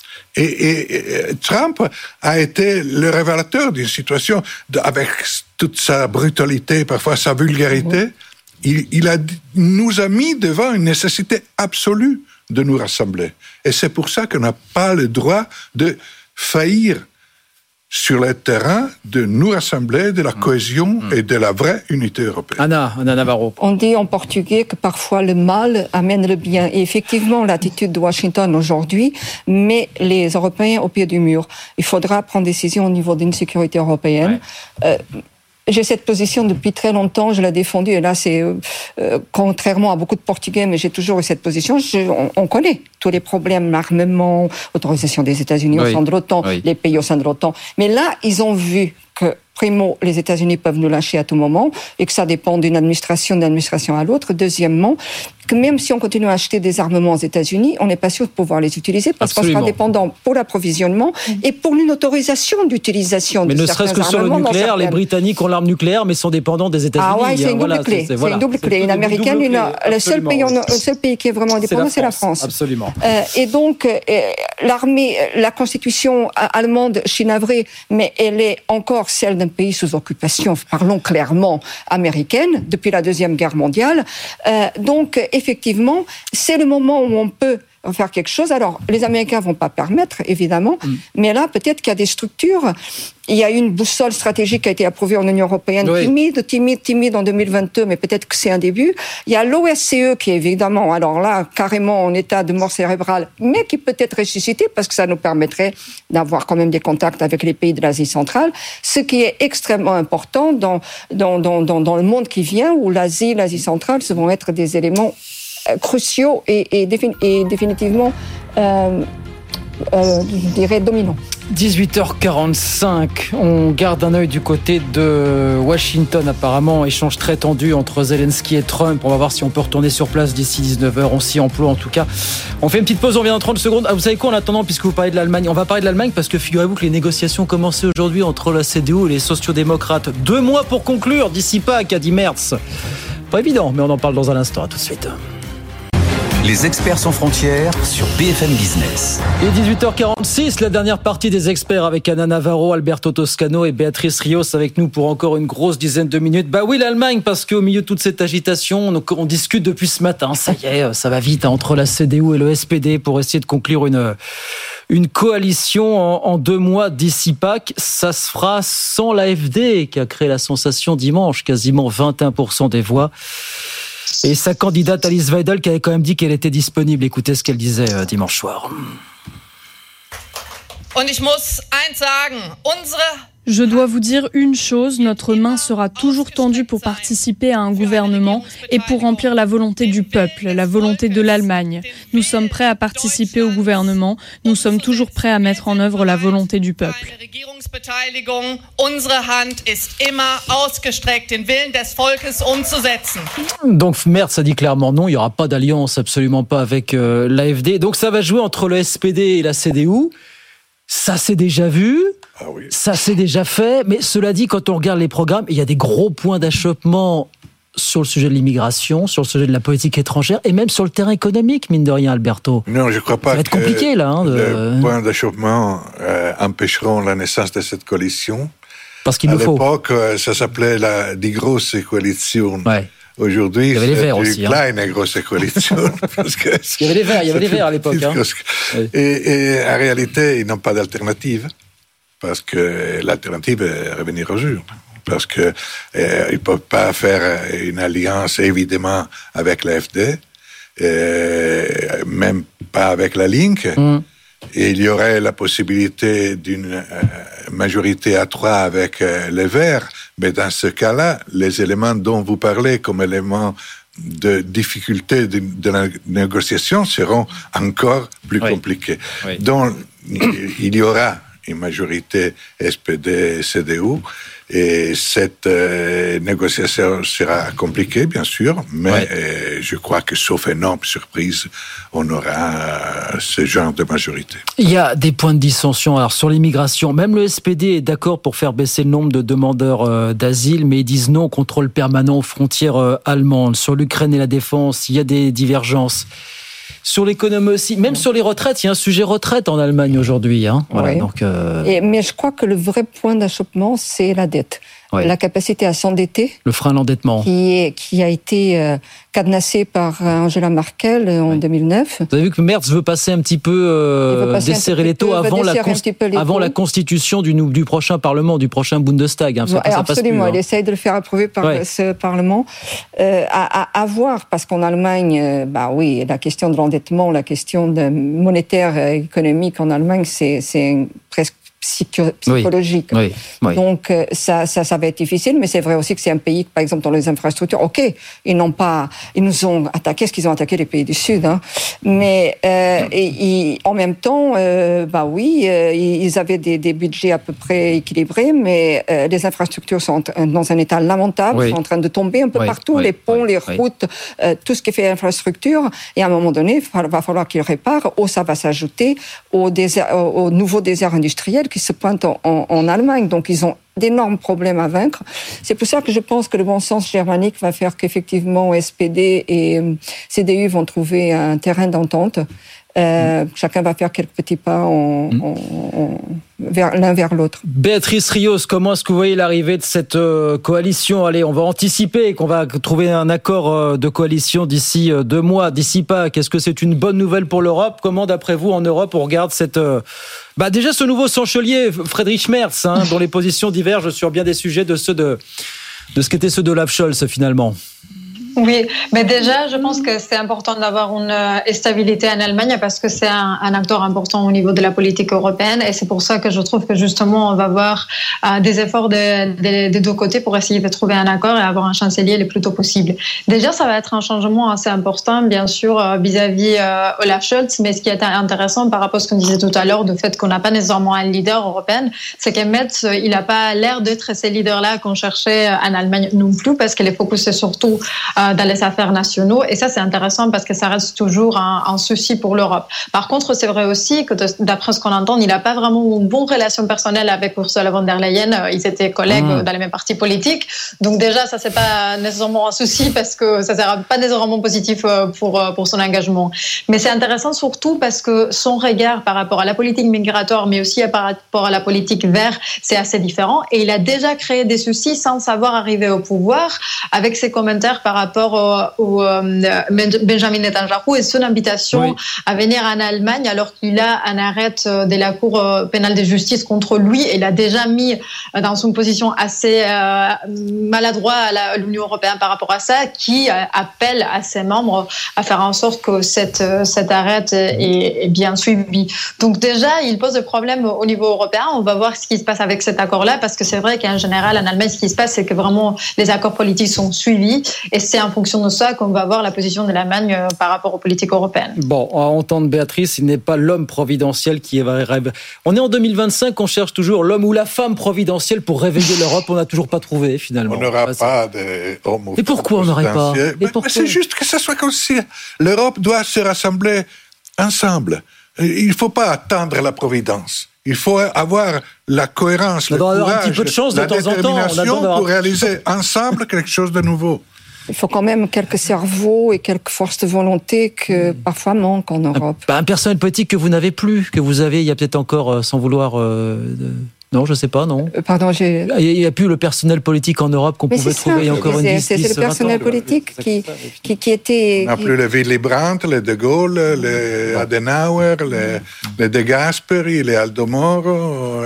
Et Trump a été le révélateur d'une situation avec toute sa brutalité, parfois sa vulgarité. Il nous a mis devant une nécessité absolue de nous rassembler. Et c'est pour ça qu'on n'a pas le droit de faillir sur le terrain de nous rassembler, de la cohésion et de la vraie unité européenne. Anna Navarro. On dit en portugais que parfois le mal amène le bien. Et effectivement, l'attitude de Washington aujourd'hui met les Européens au pied du mur. Il faudra prendre décision au niveau d'une sécurité européenne. Ouais. J'ai cette position depuis très longtemps, je l'ai défendue, et là c'est contrairement à beaucoup de Portugais, mais j'ai toujours eu cette position. On connaît tous les problèmes, l'armement, l'autorisation des États-Unis au sein de l'OTAN, les pays au sein de l'OTAN. Mais là, ils ont vu que primo, les États-Unis peuvent nous lâcher à tout moment et que ça dépend d'une administration à l'autre. Deuxièmement, que même si on continue à acheter des armements aux États-Unis, on n'est pas sûr de pouvoir les utiliser parce qu'on sera dépendant pour l'approvisionnement et pour une autorisation d'utilisation de certains armements. Mais ne serait-ce que sur le nucléaire, les Britanniques ont l'arme nucléaire mais sont dépendants des États-Unis. Ah ouais, c'est une double clé. C'est une double clé. Une américaine, le seul pays qui est vraiment indépendant, c'est la France. Absolument. Et donc, l'armée, la constitution allemande, je suis navrée, mais elle est encore celle d'un pays sous occupation, parlons clairement, américaine, depuis la Deuxième Guerre mondiale. Donc, effectivement, c'est le moment où on peut faire quelque chose. Alors, les Américains vont pas permettre, évidemment, mais là, peut-être qu'il y a des structures. Il y a une boussole stratégique qui a été approuvée en Union européenne, timide en 2022, mais peut-être que c'est un début. Il y a l'OSCE qui est évidemment, alors là, carrément en état de mort cérébrale, mais qui peut être ressuscité parce que ça nous permettrait d'avoir quand même des contacts avec les pays de l'Asie centrale, ce qui est extrêmement important dans le monde qui vient, où l'Asie centrale, ce vont être des éléments cruciaux et définitivement, je dirais, dominants. 18h45, on garde un œil du côté de Washington, apparemment, échange très tendu entre Zelensky et Trump. On va voir si on peut retourner sur place d'ici 19h, on s'y emploie en tout cas. On fait une petite pause, on vient dans 30 secondes. Vous savez quoi, en attendant, puisque vous parlez de l'Allemagne, on va parler de l'Allemagne parce que figurez-vous que les négociations ont commencé aujourd'hui entre la CDU et les sociodémocrates. 2 mois pour conclure, d'ici Pâques, a dit Merz. Pas évident, mais on en parle dans un instant, à tout de suite. Les experts sans frontières sur BFM Business. Et 18h46, la dernière partie des experts avec Anna Navarro, Alberto Toscano et Béatrice Rios avec nous pour encore une grosse dizaine de minutes. Bah oui, l'Allemagne, parce qu'au milieu de toute cette agitation, on discute depuis ce matin. Ça y est, ça va vite entre la CDU et le SPD pour essayer de conclure une coalition en 2 mois d'ici Pâques. Ça se fera sans l'AfD qui a créé la sensation dimanche, quasiment 21% des voix. Et sa candidate Alice Weidel qui avait quand même dit qu'elle était disponible. Écoutez ce qu'elle disait dimanche soir. Je dois vous dire une chose, notre main sera toujours tendue pour participer à un gouvernement et pour remplir la volonté du peuple, la volonté de l'Allemagne. Nous sommes prêts à participer au gouvernement, nous sommes toujours prêts à mettre en œuvre la volonté du peuple. Donc Merz a dit clairement non, il n'y aura pas d'alliance, absolument pas avec l'AfD. Donc ça va jouer entre le SPD et la CDU. Ça s'est déjà vu, ça s'est déjà fait, mais cela dit, quand on regarde les programmes, il y a des gros points d'achoppement sur le sujet de l'immigration, sur le sujet de la politique étrangère, et même sur le terrain économique, mine de rien, Alberto. Non, je ne crois pas ça va être compliqué, là. Les points d'achoppement empêcheront la naissance de cette coalition. Parce qu'il le faut. À l'époque, ça s'appelait die große Koalition. Ouais. Aujourd'hui, il y avait les Verts c'est aussi. une kleine grosse coalition. Il y avait les Verts à l'époque. Hein. Et en réalité, ils n'ont pas d'alternative. Parce que l'alternative est revenir aux urnes. Parce que ils ne peuvent pas faire une alliance, évidemment, avec l'AfD, même pas avec la Link. Et il y aurait la possibilité d'une majorité à 3 avec les Verts. Mais dans ce cas-là, les éléments dont vous parlez comme éléments de difficulté de la négociation seront encore plus compliqués. Oui. Donc, il y aura une majorité SPD-CDU et cette négociation sera compliquée, bien sûr, mais je crois que, sauf énorme surprise, on aura ce genre de majorité. Il y a des points de dissension. Alors, sur l'immigration, même le SPD est d'accord pour faire baisser le nombre de demandeurs d'asile, mais ils disent non au contrôle permanent aux frontières allemandes. Sur l'Ukraine et la défense, il y a des divergences. Sur l'économie aussi, même sur les retraites, il y a un sujet retraite en Allemagne aujourd'hui. Hein. Voilà, donc, mais je crois que le vrai point d'achoppement, c'est la dette. La capacité à s'endetter. Le frein à l'endettement. Qui a été cadenassé par Angela Merkel en 2009. Vous avez vu que Merz veut passer un petit peu, desserrer les taux avant la constitution du prochain Parlement, du prochain Bundestag. Hein, absolument, il essaye de le faire approuver par ce Parlement. À voir, parce qu'en Allemagne, la question de l'endettement, la question monétaire et économique en Allemagne, c'est presque psychologique. Donc, ça va être difficile, mais c'est vrai aussi que c'est un pays, par exemple, dans les infrastructures, ils nous ont attaqué, parce qu'ils ont attaqué les pays du Sud, hein, mais en même temps, ils avaient des budgets à peu près équilibrés, mais les infrastructures sont dans un état lamentable, sont en train de tomber un peu partout, les ponts, les routes, tout ce qui fait infrastructure, et à un moment donné, il va falloir qu'ils réparent, ou ça va s'ajouter au nouveau désert industriel qui se pointent en Allemagne. Donc, ils ont d'énormes problèmes à vaincre. C'est pour ça que je pense que le bon sens germanique va faire qu'effectivement, SPD et CDU vont trouver un terrain d'entente. Chacun va faire quelques petits pas l'un vers l'autre. Béatrice Rios, comment est-ce que vous voyez l'arrivée de cette coalition ? Allez, on va anticiper qu'on va trouver un accord de coalition d'ici 2 mois, d'ici Pâques. Est-ce que c'est une bonne nouvelle pour l'Europe ? Comment, d'après vous, en Europe, on regarde cette... déjà, ce nouveau chancelier, Friedrich Merz, dont les positions divergent sur bien des sujets de ce qu'étaient ceux d'Olaf Scholz, finalement. Oui, mais déjà, je pense que c'est important d'avoir une stabilité en Allemagne parce que c'est un acteur important au niveau de la politique européenne et c'est pour ça que je trouve que justement on va voir des efforts des 2 côtés pour essayer de trouver un accord et avoir un chancelier le plus tôt possible. Déjà, ça va être un changement assez important, bien sûr, vis-à-vis Olaf Scholz, mais ce qui est intéressant par rapport à ce qu'on disait tout à l'heure, du fait qu'on n'a pas nécessairement un leader européen, c'est que Merz, il n'a pas l'air d'être ces leaders-là qu'on cherchait en Allemagne non plus parce qu'elle est focusée surtout dans les affaires nationaux. Et ça, c'est intéressant parce que ça reste toujours un souci pour l'Europe. Par contre, c'est vrai aussi que d'après ce qu'on entend, il n'a pas vraiment une bonne relation personnelle avec Ursula von der Leyen. Ils étaient collègues dans les mêmes partis politiques. Donc déjà, ça, c'est pas nécessairement un souci parce que ça sera pas nécessairement positif pour son engagement. Mais c'est intéressant surtout parce que son regard par rapport à la politique migratoire, mais aussi par rapport à la politique verte, c'est assez différent. Et il a déjà créé des soucis sans savoir arriver au pouvoir avec ses commentaires par rapport au Benjamin Netanyahu et son invitation à venir en Allemagne alors qu'il a un arrêt de la Cour pénale de justice contre lui. Il a déjà mis dans une position assez maladroite à l'Union européenne par rapport à ça, qui appelle à ses membres à faire en sorte que cet arrêt est bien suivi. Donc déjà, il pose des problèmes au niveau européen. On va voir ce qui se passe avec cet accord-là, parce que c'est vrai qu'en général, en Allemagne, ce qui se passe, c'est que vraiment les accords politiques sont suivis et c'est en fonction de ça qu'on va voir la position de l'Allemagne par rapport aux politiques européennes. Bon, à entendre Béatrice, il n'est pas l'homme providentiel qui rêve. On est en 2025, on cherche toujours l'homme ou la femme providentielle pour réveiller l'Europe. On n'a toujours pas trouvé, finalement. On n'aura pas d'homme ou Et pourquoi on n'aurait pas ? Mais c'est juste que ça soit comme si l'Europe doit se rassembler ensemble. Il ne faut pas attendre la providence. Il faut avoir la cohérence, le courage, un petit peu de chance de la temps en temps. détermination pour réaliser ensemble quelque chose de nouveau. Il faut quand même quelques cerveaux et quelques forces de volonté que parfois manquent en Europe. Un personnel politique que vous n'avez plus, que vous avez il y a peut-être encore, sans vouloir... Non, je ne sais pas, non. Pardon, il n'y a plus le personnel politique en Europe qu'on pouvait trouver il y a encore une 10, c'est le personnel politique qui était... On n'a plus les Willy Brandt, les De Gaulle, les Adenauer, les De Gasperi, les Aldo Moro.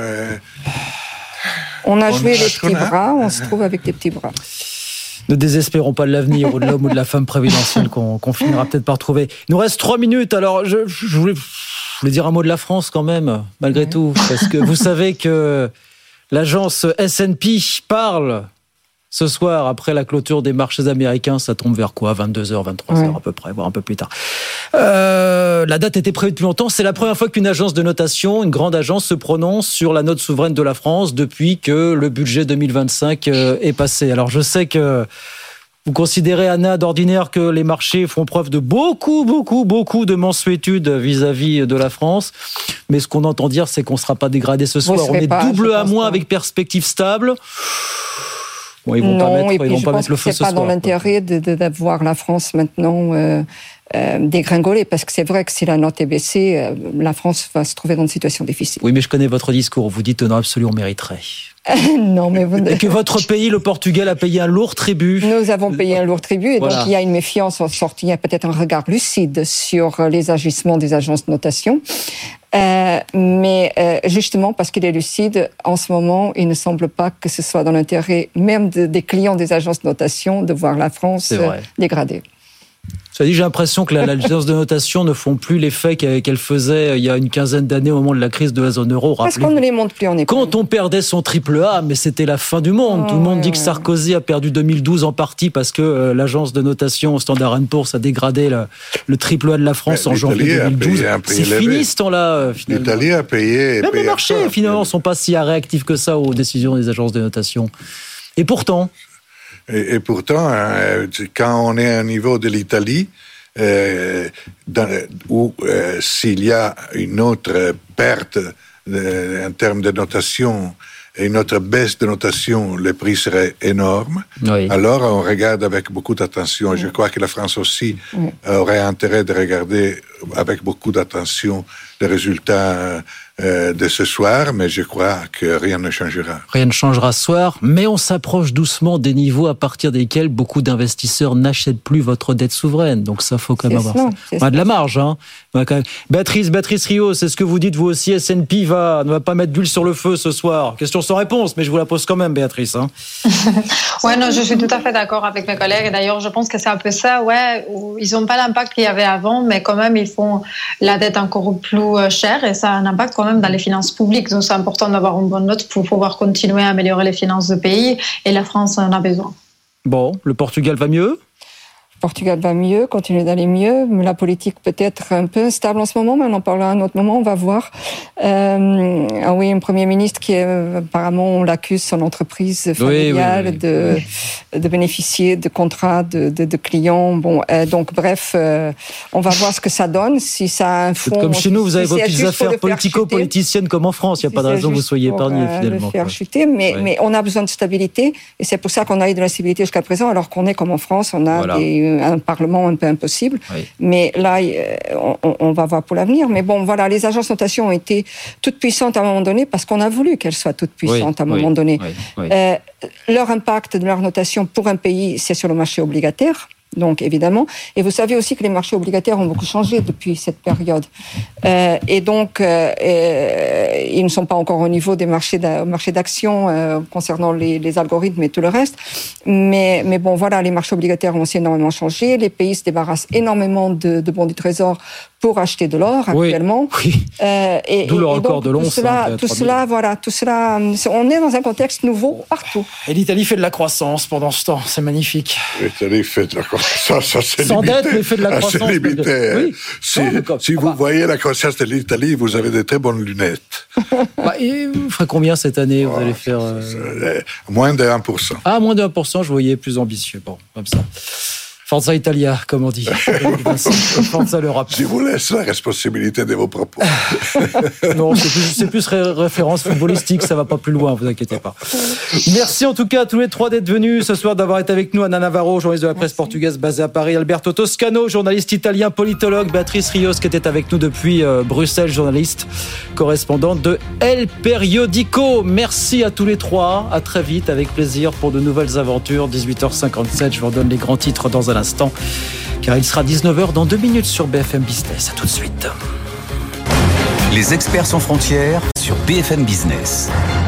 On a joué les petits bras, on se trouve avec des petits bras. Ne désespérons pas de l'avenir ou de l'homme ou de la femme présidentielle qu'on finira peut-être par trouver. Il nous reste 3 minutes, alors je voulais dire un mot de la France quand même, malgré tout, parce que vous savez que l'agence S&P parle ce soir, après la clôture des marchés américains, ça tombe vers quoi ? 22h, 23h à peu près, voire un peu plus tard. La date était prévue depuis longtemps. C'est la première fois qu'une agence de notation, une grande agence, se prononce sur la note souveraine de la France depuis que le budget 2025 est passé. Alors je sais que vous considérez, Anna, d'ordinaire que les marchés font preuve de beaucoup de mansuétude vis-à-vis de la France. Mais ce qu'on entend dire, c'est qu'on ne sera pas dégradé ce soir. On est double à moins avec perspective stable. Bon, ils vont pas mettre le feu ce soir. C'est pas dans l'intérêt d'avoir la France maintenant dégringoler, parce que c'est vrai que si la note est baissée, la France va se trouver dans une situation difficile. Oui, mais je connais votre discours. Vous dites non, absolument, on mériterait. Non, mais et que votre pays, le Portugal, a payé un lourd tribut. Nous avons payé un lourd tribut, et voilà. Donc il y a une méfiance en sortie. Il y a peut-être un regard lucide sur les agissements des agences de notation. Mais justement parce qu'il est lucide, en ce moment, il ne semble pas que ce soit dans l'intérêt même des clients des agences de notation de voir la France dégradée. Ça dit, j'ai l'impression que l'agence de notation ne font plus l'effet qu'elle faisait il y a une quinzaine d'années au moment de la crise de la zone euro. Parce qu'on ne les monte plus en école. Quand on perdait son triple A, mais c'était la fin du monde. Tout le monde dit que Sarkozy a perdu 2012 en partie parce que l'agence de notation Standard & Poor's a dégradé le triple A de la France en janvier 2012. C'est fini ce temps-là, finalement. L'Italie a payé. Même les marchés, finalement, ne sont pas si réactifs que ça aux décisions des agences de notation. Et pourtant... Et pourtant, quand on est à un niveau de l'Italie, où s'il y a une autre perte en termes de notation et une autre baisse de notation, le prix serait énorme. Oui. Alors on regarde avec beaucoup d'attention. Je crois que la France aussi aurait intérêt de regarder avec beaucoup d'attention les résultats de ce soir, mais je crois que rien ne changera. Rien ne changera ce soir, mais on s'approche doucement des niveaux à partir desquels beaucoup d'investisseurs n'achètent plus votre dette souveraine. Donc ça, faut quand même avoir ça. On a de la marge, hein. Quand même. Béatrice Riot, c'est ce que vous dites vous aussi. S&P ne va pas mettre d'huile sur le feu ce soir. Question sans réponse, mais je vous la pose quand même, Béatrice. Hein. Ouais, non, je suis tout à fait d'accord avec mes collègues. Et d'ailleurs, je pense que c'est un peu ça. Ouais, ils n'ont pas l'impact qu'il y avait avant, mais quand même, ils font la dette encore plus chère et ça a un impact quand même dans les finances publiques. Donc, c'est important d'avoir une bonne note pour pouvoir continuer à améliorer les finances du pays et la France en a besoin. Bon, le Portugal va mieux ? Le Portugal va mieux, continue d'aller mieux, mais la politique peut être un peu instable en ce moment, mais on en parlera à un autre moment, on va voir. Un Premier ministre qui apparemment on l'accuse son entreprise familiale de bénéficier de contrats de clients. Bon, donc bref, on va voir ce que ça donne, si ça a un fond. Comme chez nous, vous avez vos petites affaires politico-politiciennes comme en France, il n'y a pas de raison que vous soyez épargnés finalement. Le faire chuter, mais on a besoin de stabilité, et c'est pour ça qu'on a eu de la stabilité jusqu'à présent, alors qu'on est comme en France, on a un parlement un peu impossible. Oui. Mais là, on va voir pour l'avenir. Mais bon, voilà, les agences de notation ont été toutes puissantes à un moment donné parce qu'on a voulu qu'elles soient toutes puissantes à un moment donné. Leur impact de leur notation pour un pays, c'est sur le marché obligataire. Donc, évidemment. Et vous savez aussi que les marchés obligataires ont beaucoup changé depuis cette période. Et donc, ils ne sont pas encore au niveau des marchés d'actions concernant les algorithmes et tout le reste. Mais bon, voilà, les marchés obligataires ont aussi énormément changé. Les pays se débarrassent énormément de bons du Trésor pour acheter de l'or actuellement. Oui. D'où le record de l'once. Tout cela, on est dans un contexte nouveau partout. Et l'Italie fait de la croissance pendant ce temps, c'est magnifique. L'Italie fait de la croissance, ça c'est sans limité. dette, mais fait de la croissance. C'est limité. Oui. Si vous voyez la croissance de l'Italie, vous avez de très bonnes lunettes. Et vous ferez combien cette année? Vous allez faire moins de 1%. Ah, moins de 1%, je voyais plus ambitieux. Bon, comme ça. Forza Italia, comme on dit. Forza l'Europe. Je vous laisse la responsabilité de vos propos. Non, c'est plus référence footballistique, ça va pas plus loin, vous inquiétez pas. Merci en tout cas à tous les trois d'être venus ce soir, d'avoir été avec nous. Anna Navarro, journaliste de la presse portugaise basée à Paris, Alberto Toscano, journaliste italien, politologue, Béatrice Rios qui était avec nous depuis Bruxelles, journaliste, correspondante de El Periodico. Merci à tous les trois, à très vite, avec plaisir pour de nouvelles aventures. 18h57, je vous redonne les grands titres dans un instant, car il sera 19h dans 2 minutes sur BFM Business. À tout de suite. Les experts sans frontières sur BFM Business.